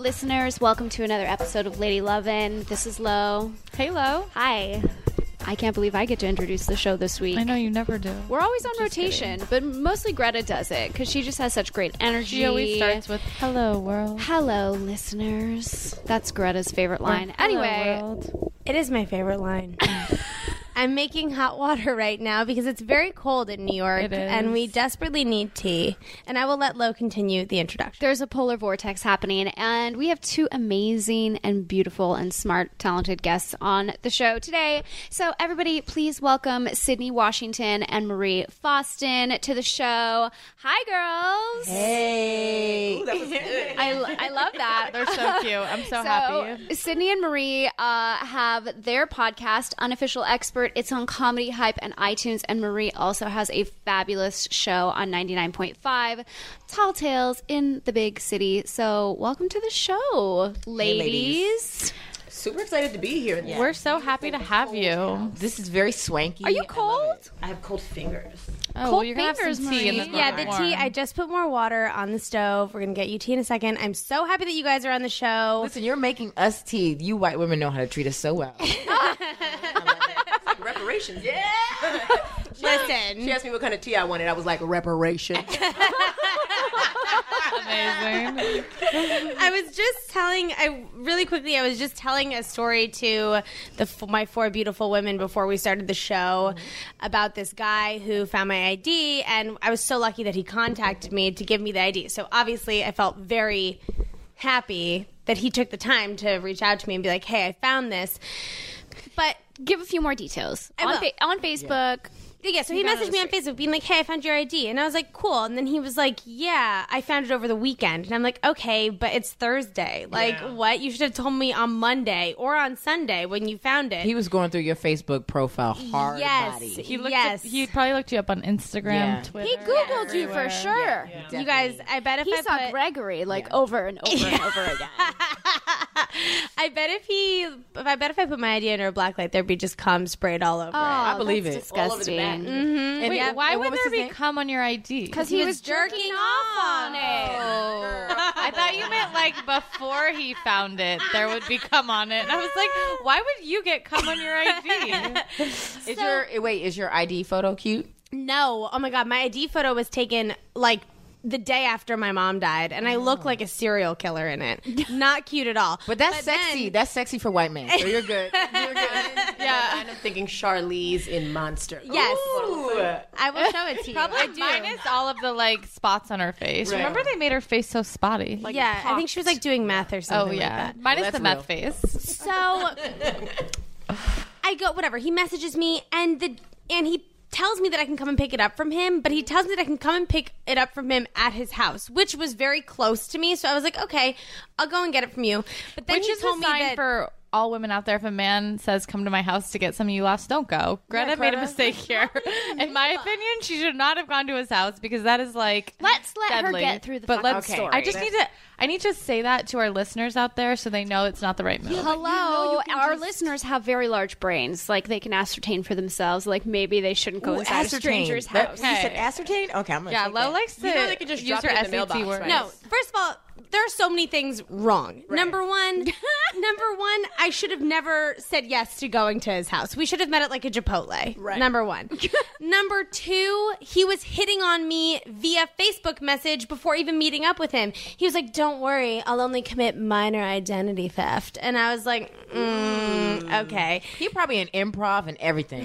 listeners. Welcome to another episode of Lady Lovin'. This is Lo. Hey, Lo. Hi. I can't believe I get to introduce the show this week. I know you never do. We're always on rotation, but mostly Greta does it because she just has such great energy. She always starts with "Hello, world." Hello, listeners. That's Greta's favorite line. Anyway, world. It is my favorite line. I'm making hot water right now because it's very cold in New York, It is. and we desperately need tea. And I will let Lo continue the introduction. there's a polar vortex happening, and we have two amazing and beautiful and smart, talented guests on the show today. So everybody, please welcome Sydney Washington and Marie Foston to the show. Hi, girls. Hey. Ooh, that was good. I love that. They're so cute. I'm so happy. Sydney and Marie have their podcast, Unofficial Expert. It's on Comedy Hype and iTunes. And Marie also has a fabulous show on 99.5, Tall Tales in the Big City. So welcome to the show, ladies. Super excited to be here. We're so happy to have you. This is very swanky. Are you I love cold? it. I have cold fingers. Oh, Cold well, you're gonna have fingers, some tea in Marie. this. Yeah, the tea. I just put more water on the stove. We're going to get you tea in a second. I'm so happy that you guys are on the show. Listen, you're making us tea. You white women know how to treat us so well. It's like reparations. Yeah. Listen. She asked me what kind of tea I wanted. I was like, reparation. Amazing. I was just telling a story to my four beautiful women before we started the show about this guy who found my ID, and I was so lucky that he contacted me to give me the ID. So obviously I felt very happy that he took the time to reach out to me and be like, hey, I found this. But Give a few more details. I will. On Facebook. yeah, so he messaged me on Facebook being like, hey, I found your ID. And I was like, cool. And then he was like, yeah, I found it over the weekend. And I'm like, okay, but it's Thursday. Like, what? You should have told me on Monday or on Sunday when you found it. He was going through your Facebook profile hard Yes. body. He probably looked you up on Instagram, Yeah. Twitter. He Googled you for sure. You guys, I bet if He I saw put... Gregory over and over and over again. I bet if I put my ID under a blacklight, the'd be just cum sprayed all over it. I believe that's it. disgusting. And Wait, yeah, why and would what was there his be name? cum on your ID? Because he was jerking off on it. Oh. I thought you meant like before he found it, there would be cum on it. And I was like, why would you get cum on your ID? Is your ID photo cute? No. Oh my God. My ID photo was taken like the day after my mom died, and I look like a serial killer in it. Not cute at all. But that's sexy. then- That's sexy for white men. So you're good. You're good. Yeah. I'm thinking Charlize in Monster. Yes. Ooh. I will show it to you. Probably I do. minus all of the like spots on her face. Right. Remember they made her face so spotty. Yeah, I think she was like doing meth or something like that. minus Well, the that's meth face. So I go, whatever. He messages me, and he tells me that I can come and pick it up from him, but he tells me that I can come and pick it up from him at his house, which was very close to me. So I was like, okay, I'll go and get it from you. But then Which he is told a me sign that for all women out there. If a man says, come to my house to get something you lost, don't go. Greta made a mistake here. In my opinion, she should not have gone to his house because that is like Let's let deadly. her get through the But fucking let's, story. I need to say that to our listeners out there so they know it's not the right move. Hello, our listeners have very large brains. Like they can ascertain for themselves. Like maybe they shouldn't go inside a stranger's house. You said ascertain? Okay, I'm gonna Yeah, take Lo that. likes to You know they can just use drop her it in the SAT mailbox, word. right? no. First of all, there are so many things wrong. Number one, I should have never said yes to going to his house. We should have met at like a Chipotle. Right. Number one. Number two, he was hitting on me via Facebook message before even meeting up with him. He was like, "Don't worry, I'll only commit minor identity theft," and I was like, "Okay." He probably in improv and everything.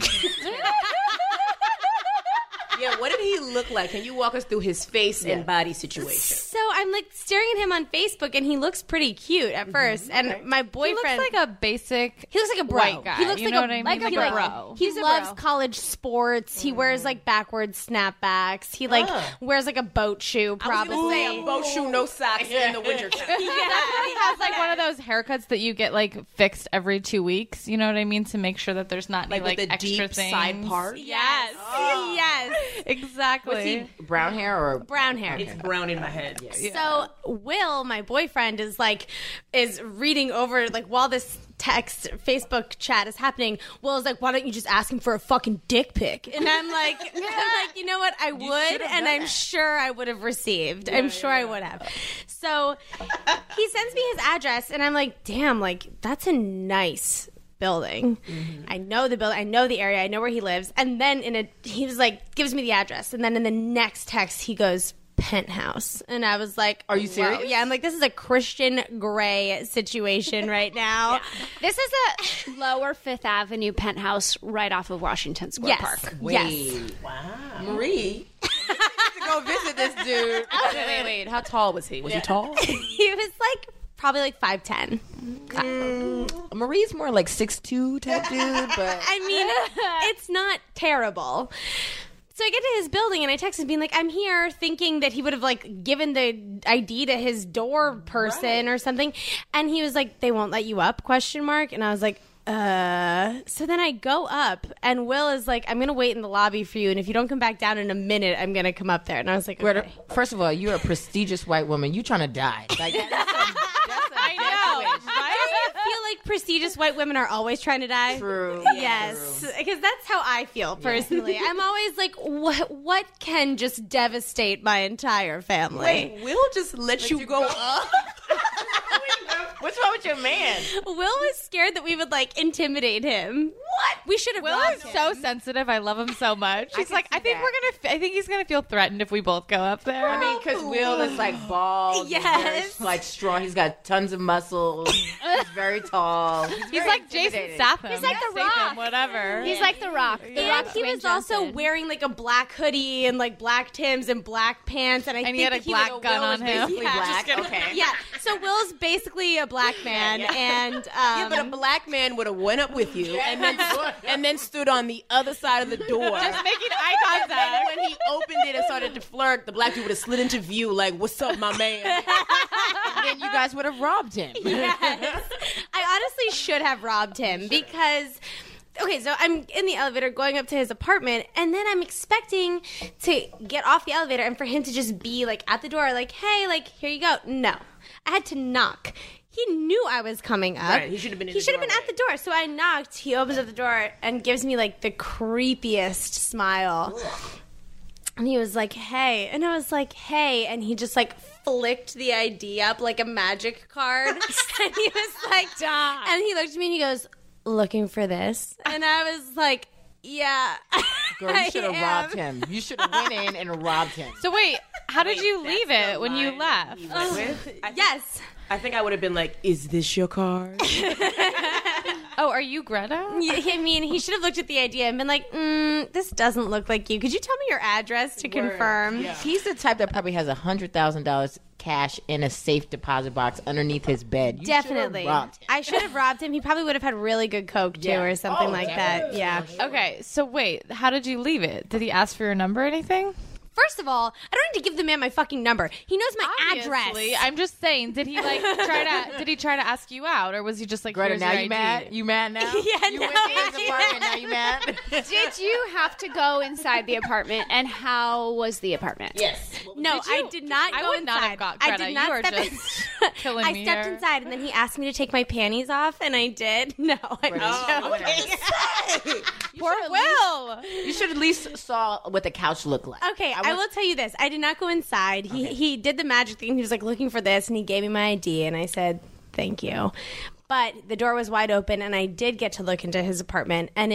Yeah, what did he look like? Can you walk us through his face and body situation? So I'm like staring at him on Facebook, and he looks pretty cute at first. And my He boyfriend, looks like a basic he looks like a bro. white guy. He looks You like know a what I mean? like Like a a bro. He's He a loves bro. college sports. He wears like backward snapbacks. He like wears like a boat shoe. I was Probably. gonna say a boat shoe, no socks in the winter time. He has like one of those haircuts that you get like fixed every 2 weeks. You know what I mean? To make sure that there's not any Like with the extra deep things. side part? Yes. Yes. Exactly. Brown hair or Brown hair. It's brown in my head. So So Will, my boyfriend, is reading over while this text Facebook chat is happening. Will is like, why don't you just ask him for a fucking dick pic? And I'm like, you know what? I would, and I'm sure I would have received. I'm sure I would have. So he sends me his address, and I'm like, damn, that's a nice building. I know the building, I know the area, I know where he lives. And then he was like, gives me the address, and then in the next text he goes, penthouse. And I was like, are you serious? Wow. Yeah, I'm like, this is a Christian Grey situation right now. This is a lower Fifth Avenue penthouse right off of Washington Square Park. Yes. Wow. Marie. To go visit this dude. Wait. How tall was he? Was he tall? He was probably 5'10". Marie's more 6'2" type dude, but I mean, it's not terrible. So I get to his building and I text him being like, I'm here, thinking that he would have given the ID to his door person or something. And he was like, they won't let you up, ? And I was like, so then I go up and Will is like, I'm going to wait in the lobby for you. And if you don't come back down in a minute, I'm going to come up there. And I was like, okay. First of all, you're a prestigious white woman. You trying to die. I know. I feel like prestigious white women are always trying to die. True. Yes, because that's how I feel personally. I'm always like, what can just devastate my entire family? Wait, Will just let you go up? What's wrong with your man? Will was scared that we would intimidate him. What? We should have. Will is so sensitive. I love him so much. He's like, I think I think he's gonna feel threatened if we both go up there. I mean, because Will is bald. Yes. He's strong. He's got tons of muscles. He's very tall. He's like Jason Statham. He's like The Rock. Whatever. He's like The Rock. And he was also wearing a black hoodie and black Timbs and black pants, and he had a black gun on him. Basically black. Okay. Yeah. So Will's basically a black man, and But a black man would have went up with you and then stood on the other side of the door. Just making eye And contact. when he opened it and started to flirt, the black dude would have slid into view like, what's up, my man? And then you guys would have robbed him. Yes. I honestly should have robbed him because. Okay, so I'm in the elevator going up to his apartment, and then I'm expecting to get off the elevator and for him to just be at the door, hey, here you go. No, I had to knock. He knew I was coming up. Right, he should have been in the He should have been at the door. So I knocked. He opens up the door and gives me the creepiest smile. And he was like, hey. And I was like, hey. And he just flicked the ID up like a magic card. And he was like, stop. And he looked at me and he goes, looking for this? And I was like, yeah. Girl, you should have robbed him. You should have went in and robbed him. So wait, how did you leave it when you left? Yes. I think I would have been like, is this your card? Oh, are you Greta? I mean, he should have looked at the idea and been like, this doesn't look like you. Could you tell me your address to confirm? Yeah. He's the type that probably has $100,000 cash in a safe deposit box underneath his bed. You Definitely. should have robbed him. I should have robbed him. He probably would have had really good Coke, too, or something like that. Yeah. Okay, so wait, how did you leave it? Did he ask for your number or anything? First of all, I don't need to give the man my fucking number. He knows my Obviously. address. I'm just saying, did he try to ask you out, or was he just like, Greta, here's now your you ID? mad? You mad now? Yeah, you no. went to his apartment, now you mad? Did you have to go inside the apartment, and how was the apartment? Yes. No, I did not I go would inside. not have got I Greta. did not You are step just killing I me stepped here. inside, and then he asked me to take my panties off, and I did. No, I'm joking. Poor Will. You should at least saw what the couch looked like. Okay, I will tell you this. I did not go inside. He did the magic thing. He was looking for this, and he gave me my ID, and I said, thank you. But the door was wide open, and I did get to look into his apartment, and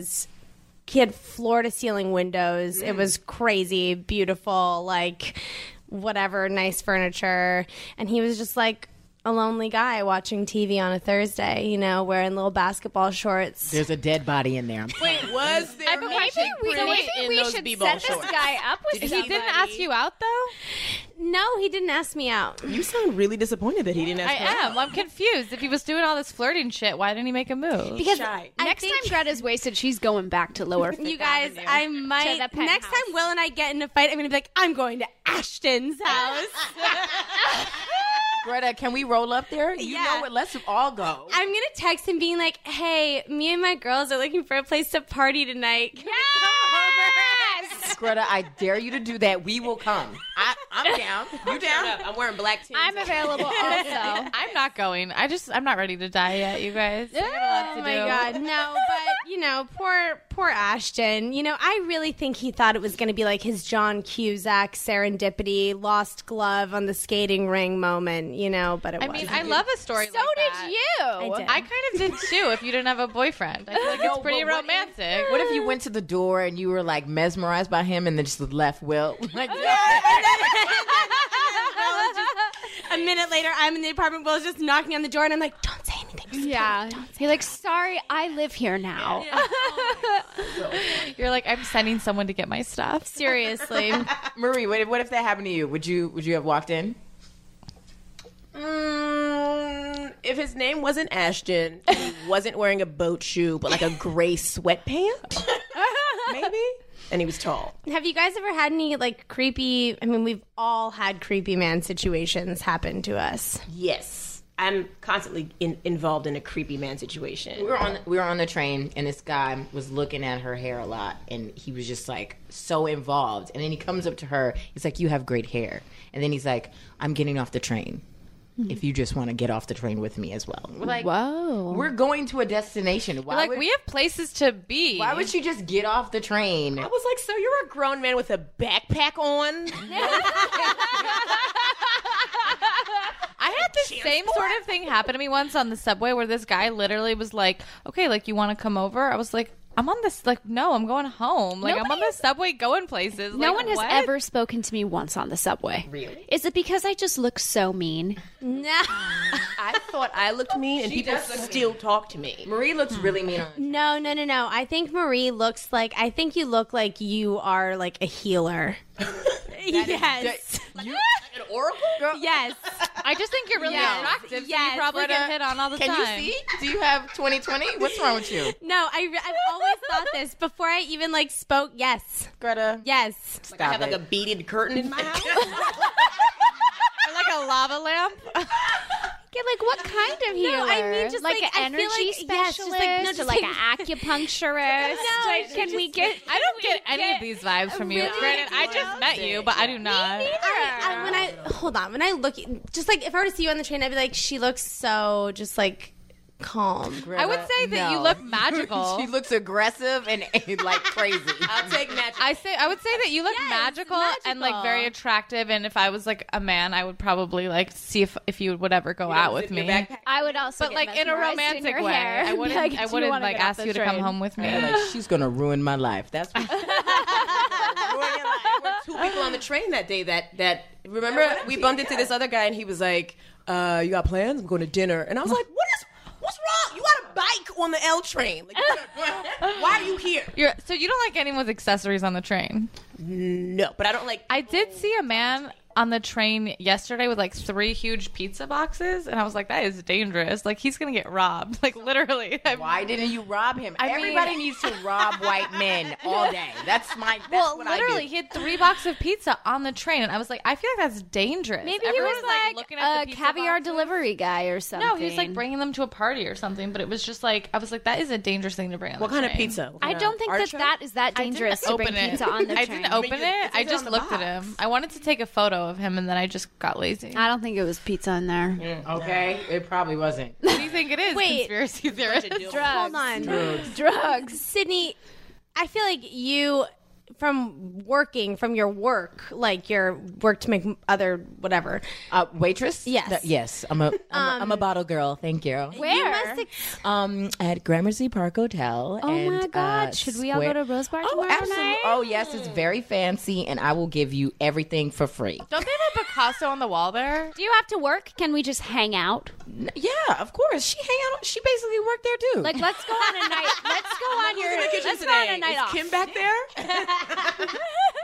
he had floor-to-ceiling windows. It was crazy, beautiful, whatever, nice furniture. And he was just a lonely guy watching TV on a Thursday, wearing little basketball shorts. There's a dead body in there. Wait, was there Maybe we should set this guy up with He somebody. didn't ask you out, though? No, he didn't ask me out. You sound really disappointed that he didn't ask I me out. am. I'm confused. If he was doing all this flirting shit, why didn't he make a move? Because Shy. Next time Greta's wasted, she's going back to Lower Fifth you guys, Avenue. I To might the penthouse. next time Will and I get in a fight, I'm gonna be like, I'm going to Ashton's house. Greta, can we roll up there? You Yeah. know what? Let's all go. I'm gonna text him being like, hey, me and my girls are looking for a place to party tonight. Can we come over?" Yes! Greta, I dare you to do that. We will come. I'm down. You down? I'm wearing black Tims. I'm available also. I'm not going. I'm not ready to die yet, you guys. I got a lot to Oh my do. God, no! But poor Ashton. I really think he thought it was going to be like his John Cusack serendipity, lost glove on the skating ring moment. But it I wasn't. mean, I love a story So like did that. you. I did. I kind of did too. If you didn't have a boyfriend, I feel like it's pretty but what if- romantic. What if you went to the door and you were like mesmerized by him and then just left Will? Like, A minute later, I'm in the apartment. Will's just knocking on the door, and I'm like, "Don't say anything." Yeah. You're like, sorry, I live here now. You're like, I'm sending someone to get my stuff. Seriously. Marie, what if that happened to you? Would you have walked in? If his name wasn't Ashton, and he wasn't wearing a boat shoe, but like a gray sweatpant, maybe, and he was tall. Have you guys ever had any creepy? I mean, we've all had creepy man situations happen to us. Yes, I'm constantly involved in a creepy man situation. We were on the train and this guy was looking at her hair a lot and he was just like so involved. And then he comes up to her. He's like, "You have great hair." And then he's like, "I'm getting off the train. If you just want to get off the train with me as well." We're like, Whoa. we're going to a destination. Why Like, would, we have places to be. why would you just get off the train? I was like, "So you're a grown man with a backpack on?" I had the same sort of thing happen to me once on the subway where this guy literally was like, "Okay, like, you want to come over?" I was like, "I'm on this, like, no, I'm going home. Like, I'm on the subway going places." No Like, one has what? ever spoken to me once on the subway. Really? Is it because I just look so mean? No. I thought I looked mean, and people still talk to me. Marie looks really mean on No. I think Marie looks like. I think you look like you are like a healer. Yes. An oracle? Yes. I just think you're really Yes. attractive. So Yes. you probably Greta, get hit on all the Can time. you see? Do you have 20/20? What's wrong with you? No, I've always thought this before I even spoke. Yes. Greta? Yes. I have like a beaded curtain in my house. Or like a lava lamp. Yeah, like what kind of healer? I mean, just like like, an I feel energy like- yes, just specialist, like- no, or just like like- an acupuncturist. No, Like, can we get? I don't get any of these vibes from you. Really? Granted, I just met you, but I do not. When I look, just like if I were to see you on the train, I'd be like, she looks so just like calm. I would say that you look magical. She looks aggressive and like crazy. I'll take magic. I would say that you look Yes, magical and like very attractive. And if I was like a man, I would probably like see if you would ever go out with me. I would also, But get like in a mesmerized romantic your way. hair. I wouldn't. Like, I do you wouldn't wanna like get off ask the you to come train? home with me. Like, she's gonna ruin my life. That's what There were two people on the train that day that remember we bumped into this other guy and he was like, "You got plans? I'm going to dinner." And I was like, "What's wrong? You got a bike on the L train? Like, why are you here?" So you don't like anyone with accessories on the train? No, but I don't like. I did see a man on the train yesterday with like 3 huge pizza boxes, and I was like, that is dangerous. Like, he's gonna get robbed. Like, literally. Why didn't you rob him? I Everybody mean- needs to rob white men all day. That's Well, what literally, I do. he had 3 boxes of pizza on the train, and I was like, I feel like that's dangerous. Maybe Everyone he was is, like looking at a the pizza caviar boxes. delivery guy or something. No, he was like bringing them to a party or something, but it was just like, I was like, that is a dangerous thing to bring on What the kind of train. pizza? I don't think that is that dangerous to bring pizza on the train. I didn't open it. I it just on the looked at box. him. I wanted to take a photo of him, and then I just got lazy. I don't think it was pizza in there. Okay, it probably wasn't. What do you think it is? Wait. Conspiracy theorist. Hold on. Drugs. Sydney, I feel like you, from your work, like your work to make other whatever. Waitress? Yes. Yes. I'm a bottle girl. Thank you. Where? At Gramercy Park Hotel. Oh and, my God! Should we all go to Rose Bar tomorrow Absolutely. night? Oh yes, it's very fancy, and I will give you everything for free. Don't they have a Picasso on the wall there? Do you have to work? Can we just hang out? Yeah, of course. She basically worked there too. Like, let's go on a night. Let's go on your. Let's go on a night off. Kim back there?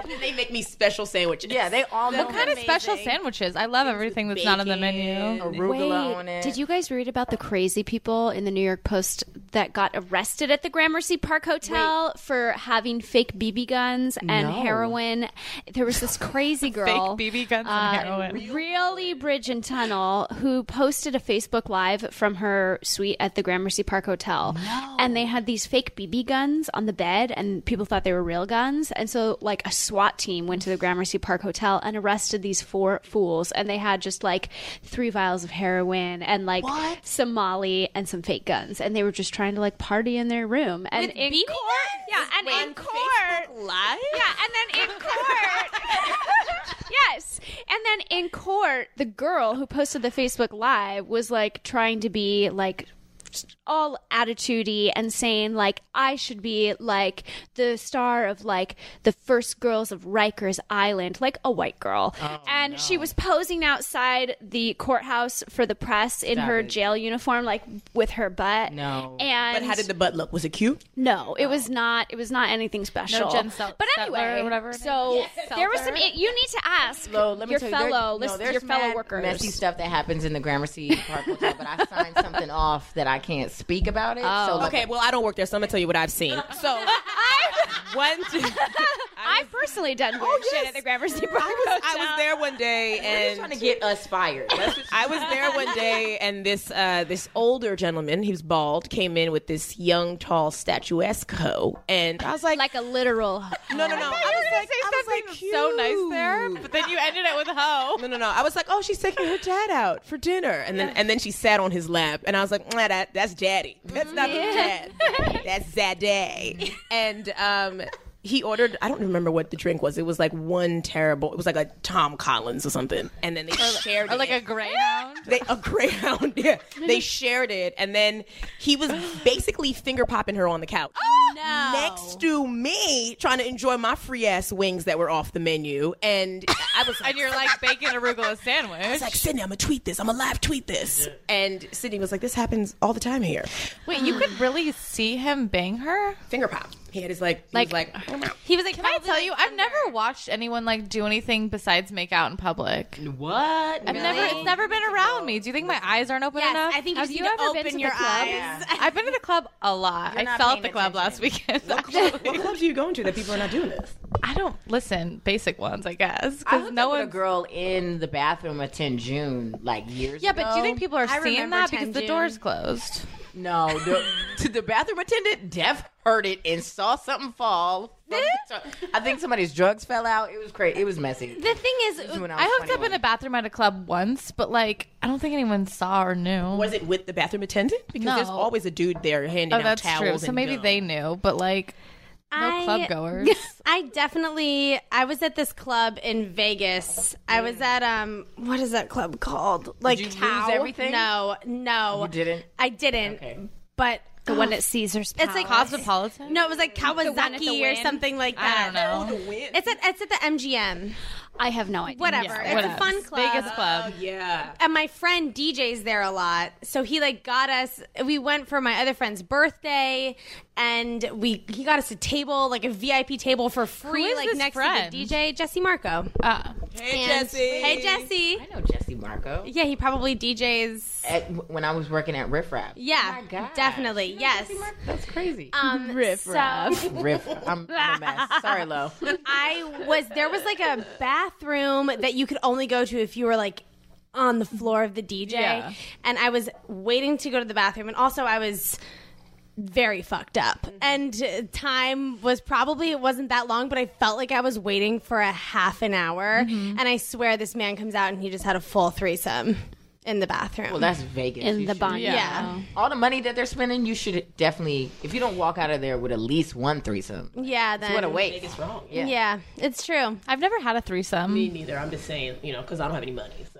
They make me special sandwiches. Yeah, they all know. What kind of special sandwiches? I love everything that's not on the menu. arugula on it. Did you guys read about the crazy people in the New York Post that got arrested at the Gramercy Park Hotel for having fake BB guns and heroin? There was this crazy girl, Fake BB guns and heroin. Really Bridge and Tunnel, who posted a Facebook Live from her suite at the Gramercy Park Hotel. And they had these fake BB guns on the bed, and people thought they were real guns. And so, like, a SWAT team went to the Gramercy Park Hotel and arrested these 4 fools. And they had just, like, 3 vials of heroin and, like, some Molly and some fake guns. And they were just trying to, like, party in their room. And in BB court, guns? yeah, and Wait, in court, Live? yeah, and then in court, yes, and then in court, the girl who posted the Facebook Live was like trying to be like all attitude-y and saying like I should be like the star of like the first girls of Rikers Island, like a white girl. And she was posing outside the courthouse for the press in her jail uniform, like with her butt. No. And But how did the butt look? Was it cute? no, it was not. It was not anything special. No Jen but anyway, or whatever. so there was some. You need to ask Let me your tell fellow, you, there's your fellow mad workers. messy stuff that happens in the Gramercy Park Hotel, but I signed something off that I can't speak about it. So like, Okay, well, I don't work there, so I'm going to tell you what I've seen. So, I've personally done weird shit at the Gramercy Park Hotel. I was there one day, I'm trying and to get us fired. That's what I was there one day, and this older gentleman, he was bald, came in with this young, tall, statuesque hoe, and I was like, like a literal. no. I was like, so nice there, but then you ended it with hoe. No. I was like, oh, she's taking her dad out for dinner, and then she sat on his lap, and I was like, that's daddy. That's not the dad. That's Zaddy. And he ordered, I don't remember what the drink was. It was like it was like a Tom Collins or something. And then they shared it. Or like a Greyhound. A Greyhound, yeah. They shared it, and then he was basically finger popping her on the couch. No. Next to me, trying to enjoy my free ass wings that were off the menu. And I was like, And you're like bacon arugula sandwich. I was like, Sydney, I'm gonna tweet this. I'm gonna live tweet this. And Sydney was like, this happens all the time here. Wait, you could really see him bang her? Finger pop. He had his he was like, He was like, Can I tell you, I've never watched anyone like do anything besides make out in public. what? It's never been around me. Do you think my eyes aren't open yes, enough? I think Have you you need to ever been open to your the club? eyes. Yeah. I've been to the club a lot. I not fell at paying the club last weekend. what clubs are you going to that people are not doing this? I don't listen. Basic ones, I guess. I Because hooked no up with one. a girl in the bathroom at 10 June like years Yeah, ago. but do you think people are I seeing remember that 10 because the June. door's closed? No, the bathroom attendant heard it and saw something fall. I think somebody's drugs fell out. It was crazy. It was messy. The thing is, This is when I was hooked up 21. in a bathroom at a club once, but like I don't think anyone saw or knew. Was it with the bathroom attendant? Because No. there's always a dude there handing Oh, out that's towels. true. So and maybe gum. they knew, but like no club goers. I was at this club in Vegas. I was at what is that club called? Like you lose Tao? everything? No. You didn't? I didn't. Okay. But The one at Caesar's Palace. it's like Cosmopolitan? No, it was like one at the Kawasaki or Wynn? something like that. I don't know. It's at the MGM. I have no idea. Whatever. Yeah, it's whatever. a fun club. Vegas club. Yeah. And my friend DJ's there a lot, so he like got us. We went for my other friend's birthday, and he got us a table, like a VIP table for free, Who is like this next friend? to the DJ, Jesse Marco. Hey, And- Jesse. Hey Jesse. I know Jesse Marco. Yeah, he probably DJs. When I was working at Riff Raff. Yeah, Oh my gosh. definitely. Yes. That's crazy. Riff Raff. So Riff. I'm a mess. Sorry, Lo. there was like a bathroom that you could only go to if you were like on the floor of the DJ. Yeah. And I was waiting to go to the bathroom, and also I was very fucked up. And time was it wasn't that long, but I felt like I was waiting for a half an hour. And I swear this man comes out and he just had a full threesome in the bathroom. Well, that's Vegas. In You the should- bond. Yeah. All the money that they're spending, you should definitely, if you don't walk out of there with at least one threesome, Yeah, then. what a waste. It's wrong. Yeah. Yeah, it's true. I've never had a threesome. Me neither. I'm just saying, because I don't have any money. So.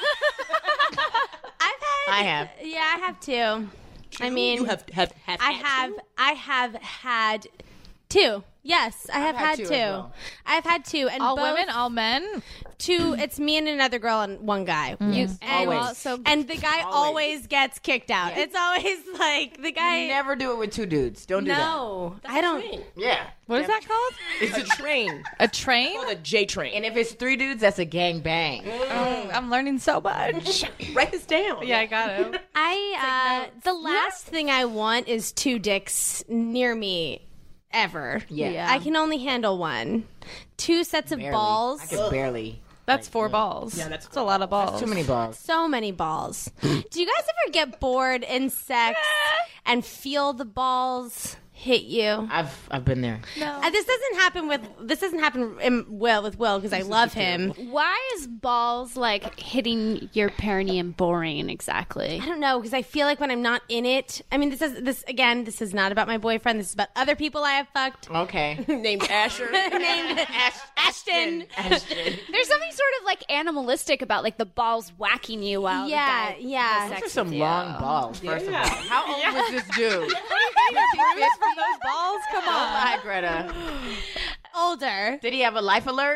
I have. Yeah, I have too. I mean, You have I have had two. Yes, I have had had two two. as well. I've had two, and All both women, all men. two. It's me and another girl and one guy. And Always. also, And the guy always gets kicked out. It's always like the guy. Never do it with two dudes. Don't do that. No, I don't. Yeah. What is that called? It's a train. A train? Called a J train. And if it's three dudes, that's a gang bang. I'm learning so much. Write this down. Yeah, I got it. The last thing I want is two dicks near me ever. Yeah. I can only handle one. Two sets of Barely. balls. I can barely. That's 4 balls. Yeah, that's a lot of balls. Too many balls. So many balls. Do you guys ever get bored in sex and feel the balls hit you? I've been there. This doesn't happen with Will because I love him. why is balls like hitting your perineum boring exactly? I don't know because I feel like when I'm not in it. I mean, this is not about my boyfriend. This is about other people I have fucked. Okay. Named Asher. Named Ashton. There's something sort of like animalistic about like the balls whacking you while Yeah, the guy yeah. has Those sex are some with you. long balls, first of all. How old was this dude? Bruise from those balls? Come on. Hi, Greta. Older. Did he have a life alert?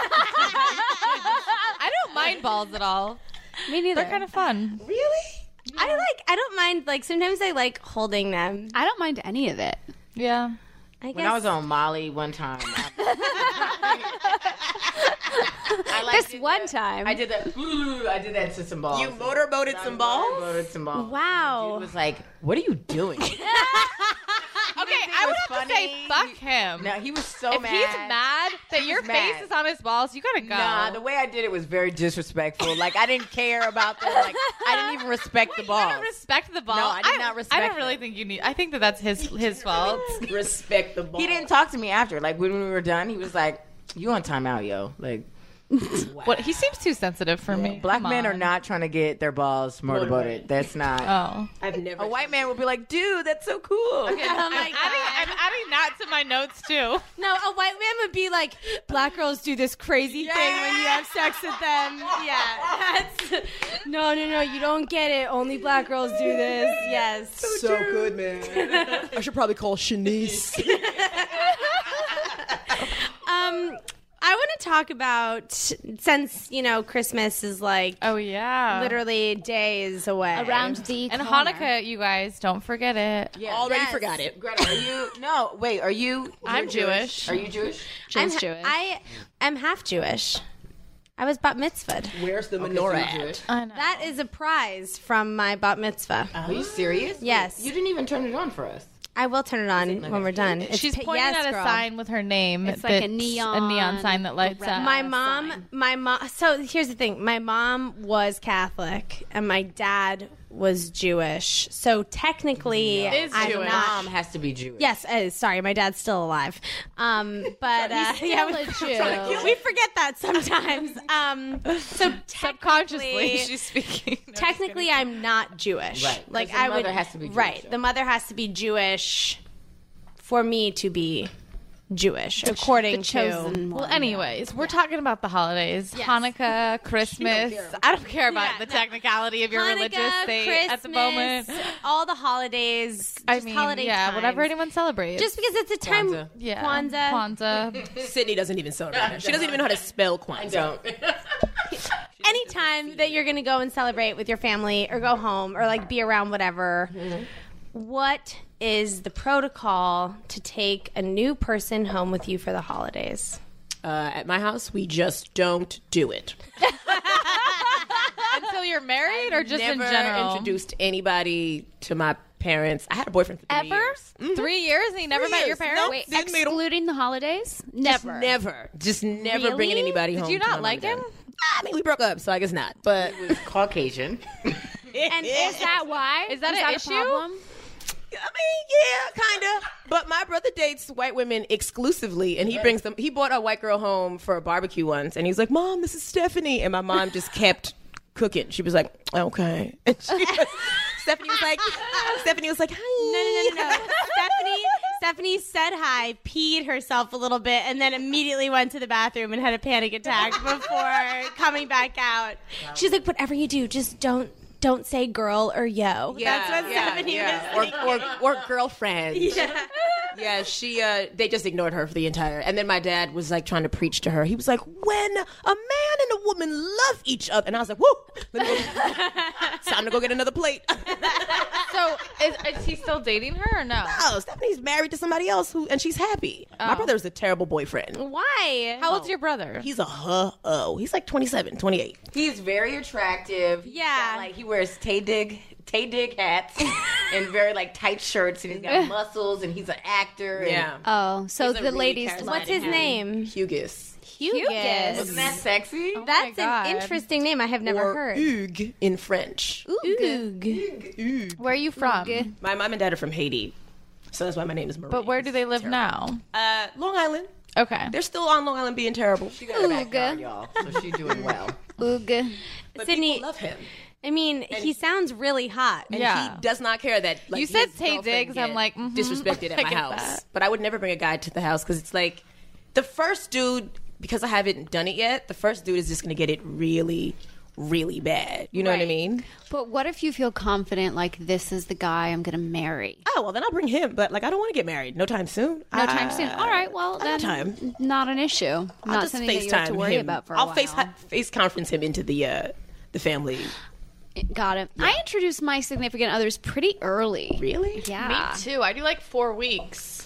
I don't mind balls at all. Me neither. They're kind of fun. I don't mind. Like sometimes I like holding them. I don't mind any of it. Yeah. I guess. When I was on Molly one time. This one time. I did that to some balls. You motorboated some balls? Motorboated some balls. Wow. Dude was like, what are you doing? Okay, I would have to say fuck him. No, he was so If mad. he's mad that your was face mad. is on his balls, you gotta go. Nah, the way I did it was very disrespectful. Like, I didn't care about them. Like, I didn't even respect the You balls. gotta respect the ball. No, I did not respect I don't really think you need. I think that's his fault. Respect the ball. He didn't talk to me after. Like, when we were done, he was like, you on timeout, yo. Like, What? He seems too sensitive for me. black Come men are on. not trying to get their balls motorboated. That's not. Oh. I've never. A white man would be like, dude, that's so cool. Oh my I'm God. adding that to my notes too. No, a white man would be like, black girls do this crazy thing when you have sex with them. Yeah, that's no. You don't get it. Only black girls do this. Yes. So good, man. I should probably call Shanice. I want to talk about since Christmas is like Oh yeah. literally days away. Around the And corner. Hanukkah, you guys, don't forget it. Yeah. Already Yes. forgot it. Greta, are you? No, wait. Are you? I'm you're Jewish. Are you Jewish? Jim's Jewish. I am half Jewish. I was bat mitzvahed. Where's the Okay, so menorah you're at? Jewish. I know. That is a prize from my bat mitzvah. Are you serious? Yes. You didn't even turn it on for us. I will turn it on when we're done. It's She's pointing yes, at a girl. sign with her name. It's like a that's neon sign that lights up. My mom. So here's the thing. My mom was Catholic, and my dad was Jewish. So technically, Is I'm Jewish. not. Mom has to be Jewish. Yes, sorry, my dad's still alive. But yeah, a Jew. we forget that sometimes. So Subconsciously, technically, she's speaking. No, technically, I'm not Jewish. Right. Like 'Cause the I would. mother has to be Jewish, right. though. The mother has to be Jewish for me to be Jewish, according chosen to. one. Well, anyways, we're talking about the holidays. Yes. Hanukkah, Christmas. I don't care about the technicality of your religious Hanukkah, faith at the moment. Christmas, all the holidays. I just mean, holiday yeah, whatever times. anyone celebrates. Just because it's a time. Kwanzaa. yeah, Kwanzaa. Sydney doesn't even celebrate it. She doesn't even know how to spell Kwanzaa. I don't. Anytime that you're going to go and celebrate with your family or go home or like be around whatever, what is the protocol to take a new person home with you for the holidays? At my house, we just don't do it. Until you're married, or just in Never general. introduced anybody to my parents. I had a boyfriend for 3 Ever? years. 3 years and you never 3 met your years. parents? Nope. Wait, Didn't meet him. excluding the holidays? Never. Just never bringing Really? anybody home. Did you to my not mom like and dad. him? I mean, we broke up, so I guess not. But He was Caucasian. And Is that why? Is that an issue? a problem? I mean, yeah, kind of. But my brother dates white women exclusively, and he brings them. He brought a white girl home for a barbecue once, and he was like, "Mom, this is Stephanie," and my mom just kept cooking. She was like, "Okay." And Stephanie was like, "Hi." No. Stephanie said hi, peed herself a little bit, and then immediately went to the bathroom and had a panic attack before coming back out. She's like, whatever you do, just don't say girl or yo. That's what Stephanie was saying. or girlfriend. Yeah. Yeah, they just ignored her for the entire. And then my dad was like trying to preach to her. He was like, when a man and a woman love each other. And I was like, whoa, it's time to go get another plate. So is he still dating her or no? Oh, Stephanie's married to somebody else and she's happy. My brother was a terrible boyfriend. Why? How old's your brother? He's a he's like 27, 28. He's very attractive. He's Yeah. got, like he wears Tay Dig hats and very like tight shirts, and he's got muscles, and he's an actor. And Yeah. Oh, so He's a the really ladies. charismatic What's his name? Hugus. Hugus. Isn't that sexy? That's God. an interesting name. I have never Or heard. Hugues in French. Oog. Where are you from? Oog. My mom and dad are from Haiti. So that's why my name is Marie. But where do they live now? Long Island. Okay. They're still on Long Island being terrible. She got a backyard, y'all, so she's doing well. Oog. But Sydney- people love him. I mean, he sounds really hot. And Yeah. he does not care that like, You said his Tay girlfriend Diggs, I'm get like, disrespected I at my get house. that. But I would never bring a guy to the house because it's like the first dude, because I haven't done it yet, the first dude is just going to get it really, really bad. You know what I Right. mean? But what if you feel confident, like this is the guy I'm going to marry? Oh, well, then I'll bring him. But like, I don't want to get married. No time soon. No time soon. All right, well I got then, time. not an issue. I'll Not just something that you have to FaceTime worry him. about for a I'll while. face conference him into the family. Got it. I introduced my significant others pretty early. Really? Yeah. Me too. I do like 4 weeks.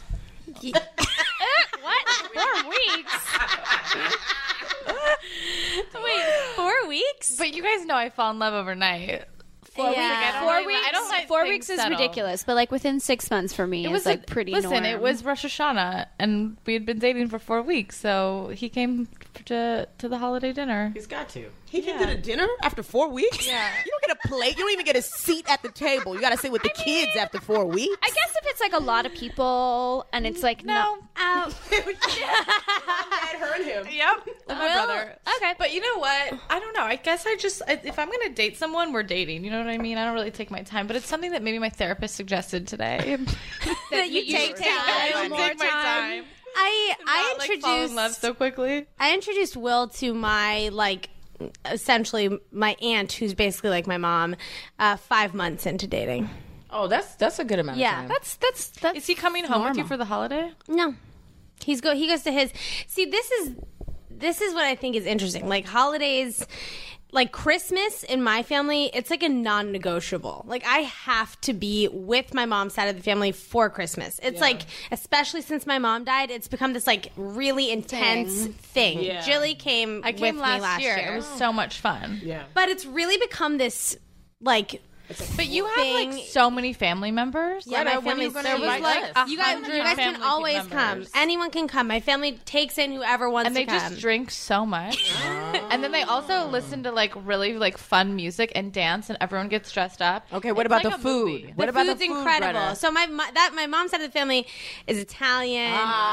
What? 4 weeks? Wait, 4 weeks? But you guys know I fall in love overnight. 4 weeks. I don't 4 really- weeks. I don't let 4 things weeks is settle. ridiculous, but like within 6 months for me, It is was like pretty. Listen, norm. it was Rosh Hashanah, and we had been dating for 4 weeks, so he came to the holiday dinner. He's got to. He came to the dinner after 4 weeks? Yeah. You don't get a plate. You don't even get a seat at the table. You got to sit with the kids after 4 weeks. I guess if it's like a lot of people and it's like No. out. Dad heard him. Yep. My brother. Okay, But you know what? I don't know. I guess if I'm going to date someone, we're dating. You know what I mean? I don't really take my time, but it's something that maybe my therapist suggested today. That you take time. I more take my time. time. I Not, like, fall in love introduced so quickly. I introduced Will to my essentially my aunt, who's basically like my mom, 5 months into dating. Oh, that's a good amount Yeah. of time. that's Is he coming home with you normal. for the holiday? No, he goes to his. See, this is what I think is interesting. Like holidays, like Christmas in my family, it's like a non-negotiable. Like I have to be with my mom's side of the family for Christmas. It's like, especially since my mom died, it's become this like really intense thing. Yeah. Jilly came. I came with me last year. It was so much fun. Yeah. but it's really become this like. But you have Thing- like so many family members. Yeah, my when are you family's gonna There was invite like us? You guys 100 can family always members. come. Anyone can come. My family takes in whoever wants And they to come. just drink so much. And then they also listen to like really like fun music and dance, and everyone gets dressed up. Okay, what It's about like the a food? movie. What The about food's the food, incredible. Brenna? So my mom's side of the family is Italian,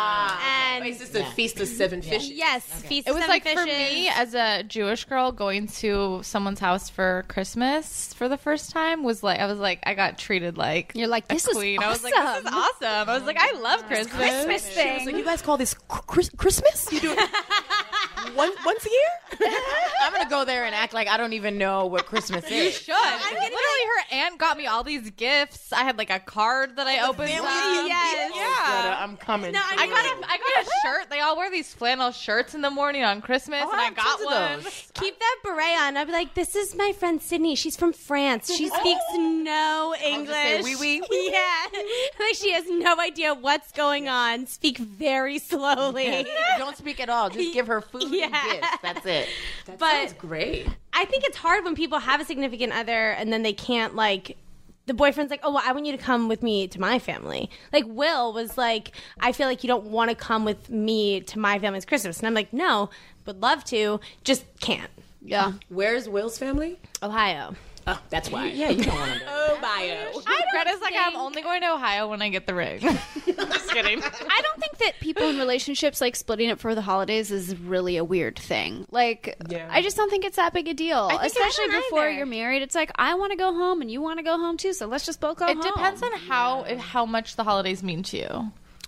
and It's just a feast of 7 fishes. yes, feast It of was seven like fishes. for me as a Jewish girl going to someone's house for Christmas for the first time was like I got treated like You're like, this a is queen. I was like, this is awesome. awesome. I was like, I love Christmas. So you guys call this Christmas? You do it once a year? I'm gonna go there and act like I don't even know what Christmas is. Should. Literally, her aunt got me all these gifts. I had like a card that I opened up. Yes. Yeah. I'm coming. No, I got a shirt. They all wear these flannel shirts in the morning on Christmas, and I have got tons of one. those. Keep that beret on. I'd be like, this is my friend Sydney. She's from France. She speaks no English. say, oui, oui, oui, yeah. Like she has no idea what's going on. Speak very slowly. Don't speak at all. Just give her food and Yeah. gifts. That's it. But That's great. I think it's hard when people have a significant other and then they can't like the boyfriend's like, oh, well, I want you to come with me to my family. Like Will was like, I feel like you don't want to come with me to my family's Christmas. And I'm like, no, would love to, just can't. Yeah. Where's Will's family? Ohio. Oh, that's why. Yeah, you don't want to. Ohio. Greta's like, I'm only going to Ohio when I get the ring. Just kidding. I don't think that people in relationships like splitting it for the holidays is really a weird thing. Like, Yeah. I just don't think it's that big a deal. think Especially I don't before either. you're married. It's like, I want to go home and you want to go home too, so let's just both go home. It depends on how much the holidays mean to you.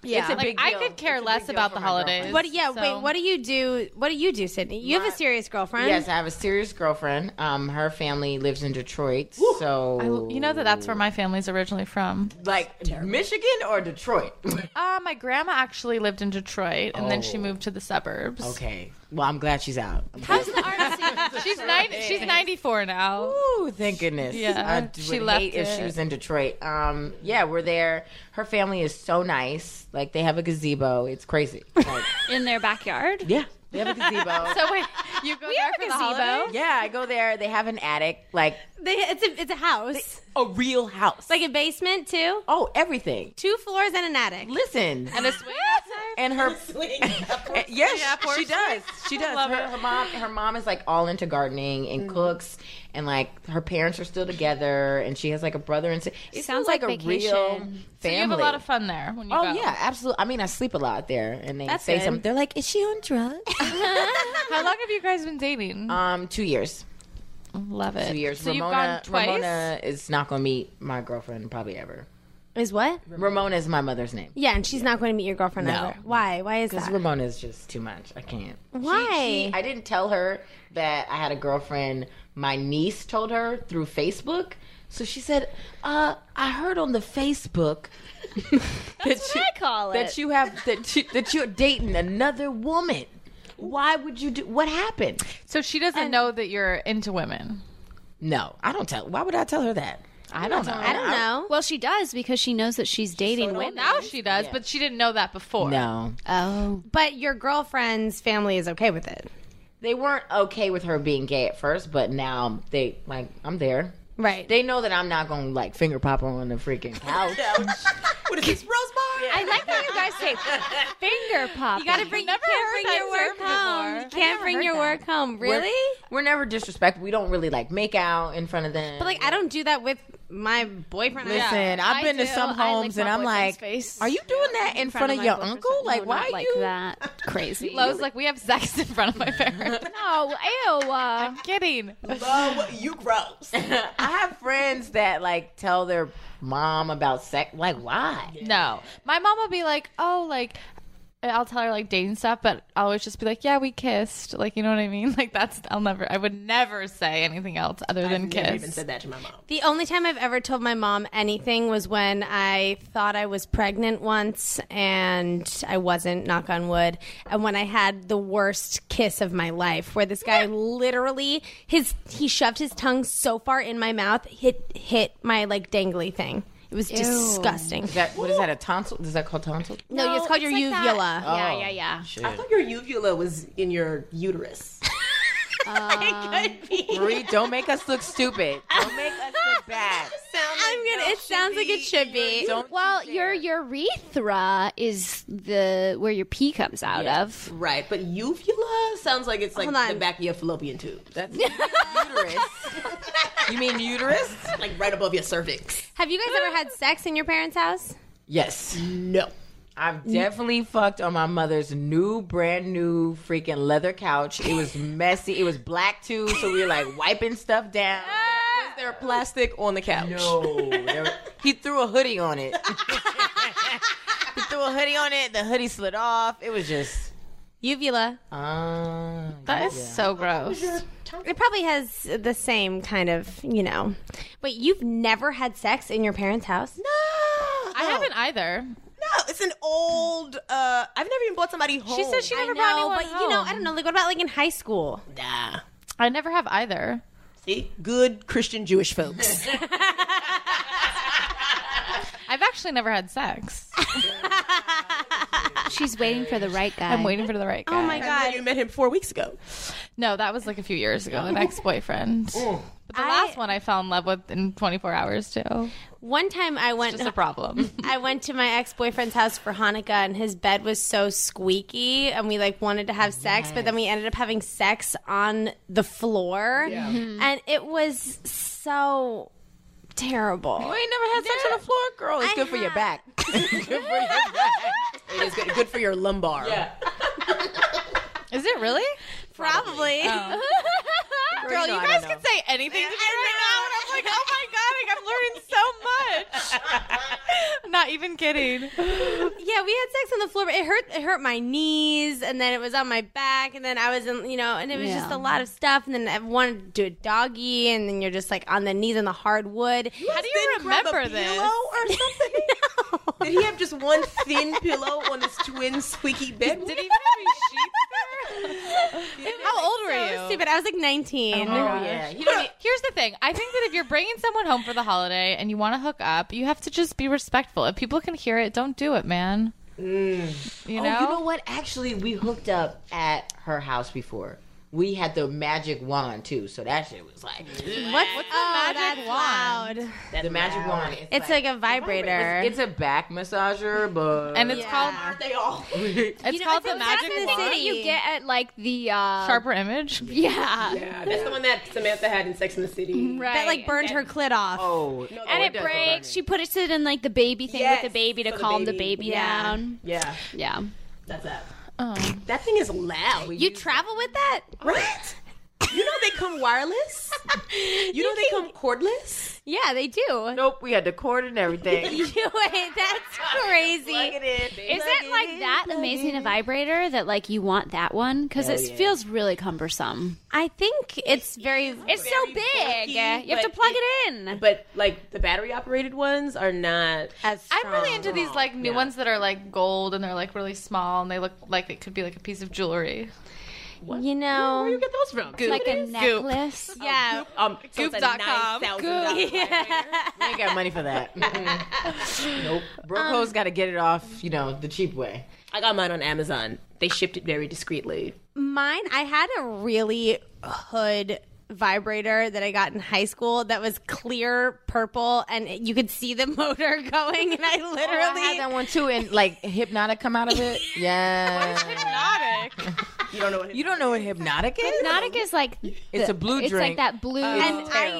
It's a big I deal. could care It's a less big deal about for the my holidays. girlfriend. Wait, what do you do? What do you do, Sydney? You have a serious girlfriend. Yes, I have a serious girlfriend. Her family lives in Detroit, so You know that's where my family's originally from. like Michigan or Detroit. My grandma actually lived in Detroit, and then she moved to the suburbs. Okay, well, I'm glad she's out. How's the art scene? She's 94 now. Ooh, thank goodness. Yeah, I she would left hate if she it. was in Detroit. Yeah, we're there. Her family is so nice. Like they have a gazebo. It's crazy. Like, In their backyard? yeah, they have a gazebo. So wait, you go there for the holidays? Yeah, I go there. They have an attic, like It's a house, a real house. like a basement too. oh, everything. 2 floors and an attic. Listen, And a swing? and her yes, Yeah, porch she does. She does. Love Her, it. her mom is like all into gardening and cooks, and like her parents are still together, and she has like a brother and sister. It Sounds feels like like a real vacation. So family. you have a lot of fun there when you Oh go. yeah, absolutely. I mean, I sleep a lot there, and they That's say good. something. They're like, "Is she on drugs?" How long have you guys been dating? 2 years. Love it. 2 years. So Ramona, you've gone twice? Ramona is not going to meet my girlfriend probably ever. Is what? Ramona is my mother's name. Yeah, and she's not going to meet your girlfriend No. either. Why? Why is Because that? Ramona is just too much. I can't. Why? I didn't tell her that I had a girlfriend. My niece told her through Facebook. So she said, I heard on the Facebook That's what I call it. that you have that you're dating another woman. Why would you do? What happened? So she doesn't know that you're into women. No, I don't tell. Why would I tell her that? I don't know. I don't know. Well, she does because she knows that she's dating Well, women. now she does, but she didn't know that before. No, Oh. But your girlfriend's family is okay with it. they weren't okay with her being gay at first, but now they like I'm there. Right. They know that I'm not gonna like finger pop her on the freaking couch. What is this, Rose Bar? I like how you guys say finger pop. You gotta bring. You never can't heard bring that your work term home. before. You can't bring your work home. Really? We're never disrespectful. We don't really like make out in front of them. But like, I don't do that with my boyfriend. Listen, I've been to some homes and I'm like, are you doing that in front of your uncle? Like, why are like you? that? Crazy. Lowe's like, we have sex in front of my parents. No, ew. I'm kidding. Oh, you gross. I have friends that like tell their mom about sex. Like, why? No. My mom will be like, oh, like, I'll tell her like dating stuff, but I'll always just be like, yeah, we kissed. Like, you know what I mean? Like, I would never say anything else other than I've kiss. never even said that to my mom. The only time I've ever told my mom anything was when I thought I was pregnant once and I wasn't, knock on wood, and when I had the worst kiss of my life, where this guy literally he shoved his tongue so far in my mouth, hit my like dangly thing. It was disgusting. What is that? A tonsil? Is that called tonsil? No, it's called your like uvula. that. Yeah. Shit. I thought your uvula was in your uterus. Marie, don't make us look stupid. Don't make us look bad. It sounds like it should be. Don't Well, your urethra is where your pee comes out of. Right, but uvula sounds like it's like Hold on. the back of your fallopian tube. That's uterus. You mean uterus? Like right above your cervix. Have you guys ever had sex in your parents' house? Yes. No. I've definitely fucked on my mother's brand new freaking leather couch. It was messy. It was black too, so we were like wiping stuff down. Was there plastic on the couch? No. He threw a hoodie on it. He threw a hoodie on it. The hoodie slid off. It was just. Uvula. That is so gross. It probably has the same kind of, Wait, you've never had sex in your parents' house? No. I haven't either. No, it's an old. I've never even brought somebody home. She said she I never brought know, anyone but home. I don't know. Like, what about like in high school? Nah. I never have either. See, good Christian Jewish folks. I've actually never had sex. She's waiting for the right guy. I'm waiting for the right guy. Oh my God. You met him 4 weeks ago. No, that was like a few years ago, an ex-boyfriend. But the last one I fell in love with in 24 hours too. One time I went. Just a problem. I went to my ex-boyfriend's house for Hanukkah, and his bed was so squeaky, and we like wanted to have sex, but then we ended up having sex on the floor, and it was so terrible. You ain't never had sex on the floor, girl. It's good for your back. Good for your back. It is good for your lumbar. Yeah. Is it really? Probably. Girl, you guys can say anything to me right now, and I'm like, oh my god, like, I'm learning so much. Not even kidding. Yeah, we had sex on the floor, but it hurt my knees, and then it was on my back, and then I was in, and it was just a lot of stuff, and then I wanted to do a doggy, and then you're just like on the knees on the hardwood. How do you remember this? Pillow or something? No. Did he have just one thin pillow on his twin squeaky bed? Did he even have any sheets there? How old were you? Stupid. I was like 19. Oh, yeah. Here's the thing. I think that if you're bringing someone home for the holiday and you want to hook up, you have to just be respectful. If people can hear it, don't do it, man. You know? Oh, you know what? Actually, we hooked up at her house before. We had the magic wand too, so that shit was like. What's the magic wand? Loud. The magic wand. It's like a vibrator. It's a back massager, but And it's called Aren't they all? it's called the magic in the wand. city. You get at like the Sharper Image. Yeah. Yeah, that's the one that Samantha had in Sex and the City. Right. That like burned her clit off. oh, and it breaks. She puts it in like the baby thing Yes, with the baby to for the calm the baby. baby Yeah. down. Yeah, Yeah. that's that. Oh. That thing is loud. You travel with that? Right? You know they come wireless? You know they come cordless? Yeah, they do. Nope, we had the cord and everything. Wait, that's crazy. Plug it in. Is it like that amazing a vibrator that like you want that one? Because it yeah. feels really cumbersome. I think it's very. It's so Very big. bulky, You have to but plug it in. But like the battery operated ones are not. as I'm really strong. into these like new ones that are like gold and they're like really small and they look like it could be like a piece of julry. You know. Where you get those from? Like a necklace. Yeah. So it's a Goop.com. $9,000 We ain't got money for that. Nope. Broco's got to get it off, the cheap way. I got mine on Amazon. They shipped it very discreetly. Mine, I had a really hood vibrator that I got in high school that was clear purple and you could see the motor going and I literally I had that one too, and like Hypnotic come out of it. Yeah. Hypnotic. You don't know what You don't know what Hypnotic is? Hypnotic is like It's a blue it's drink. like that blue. and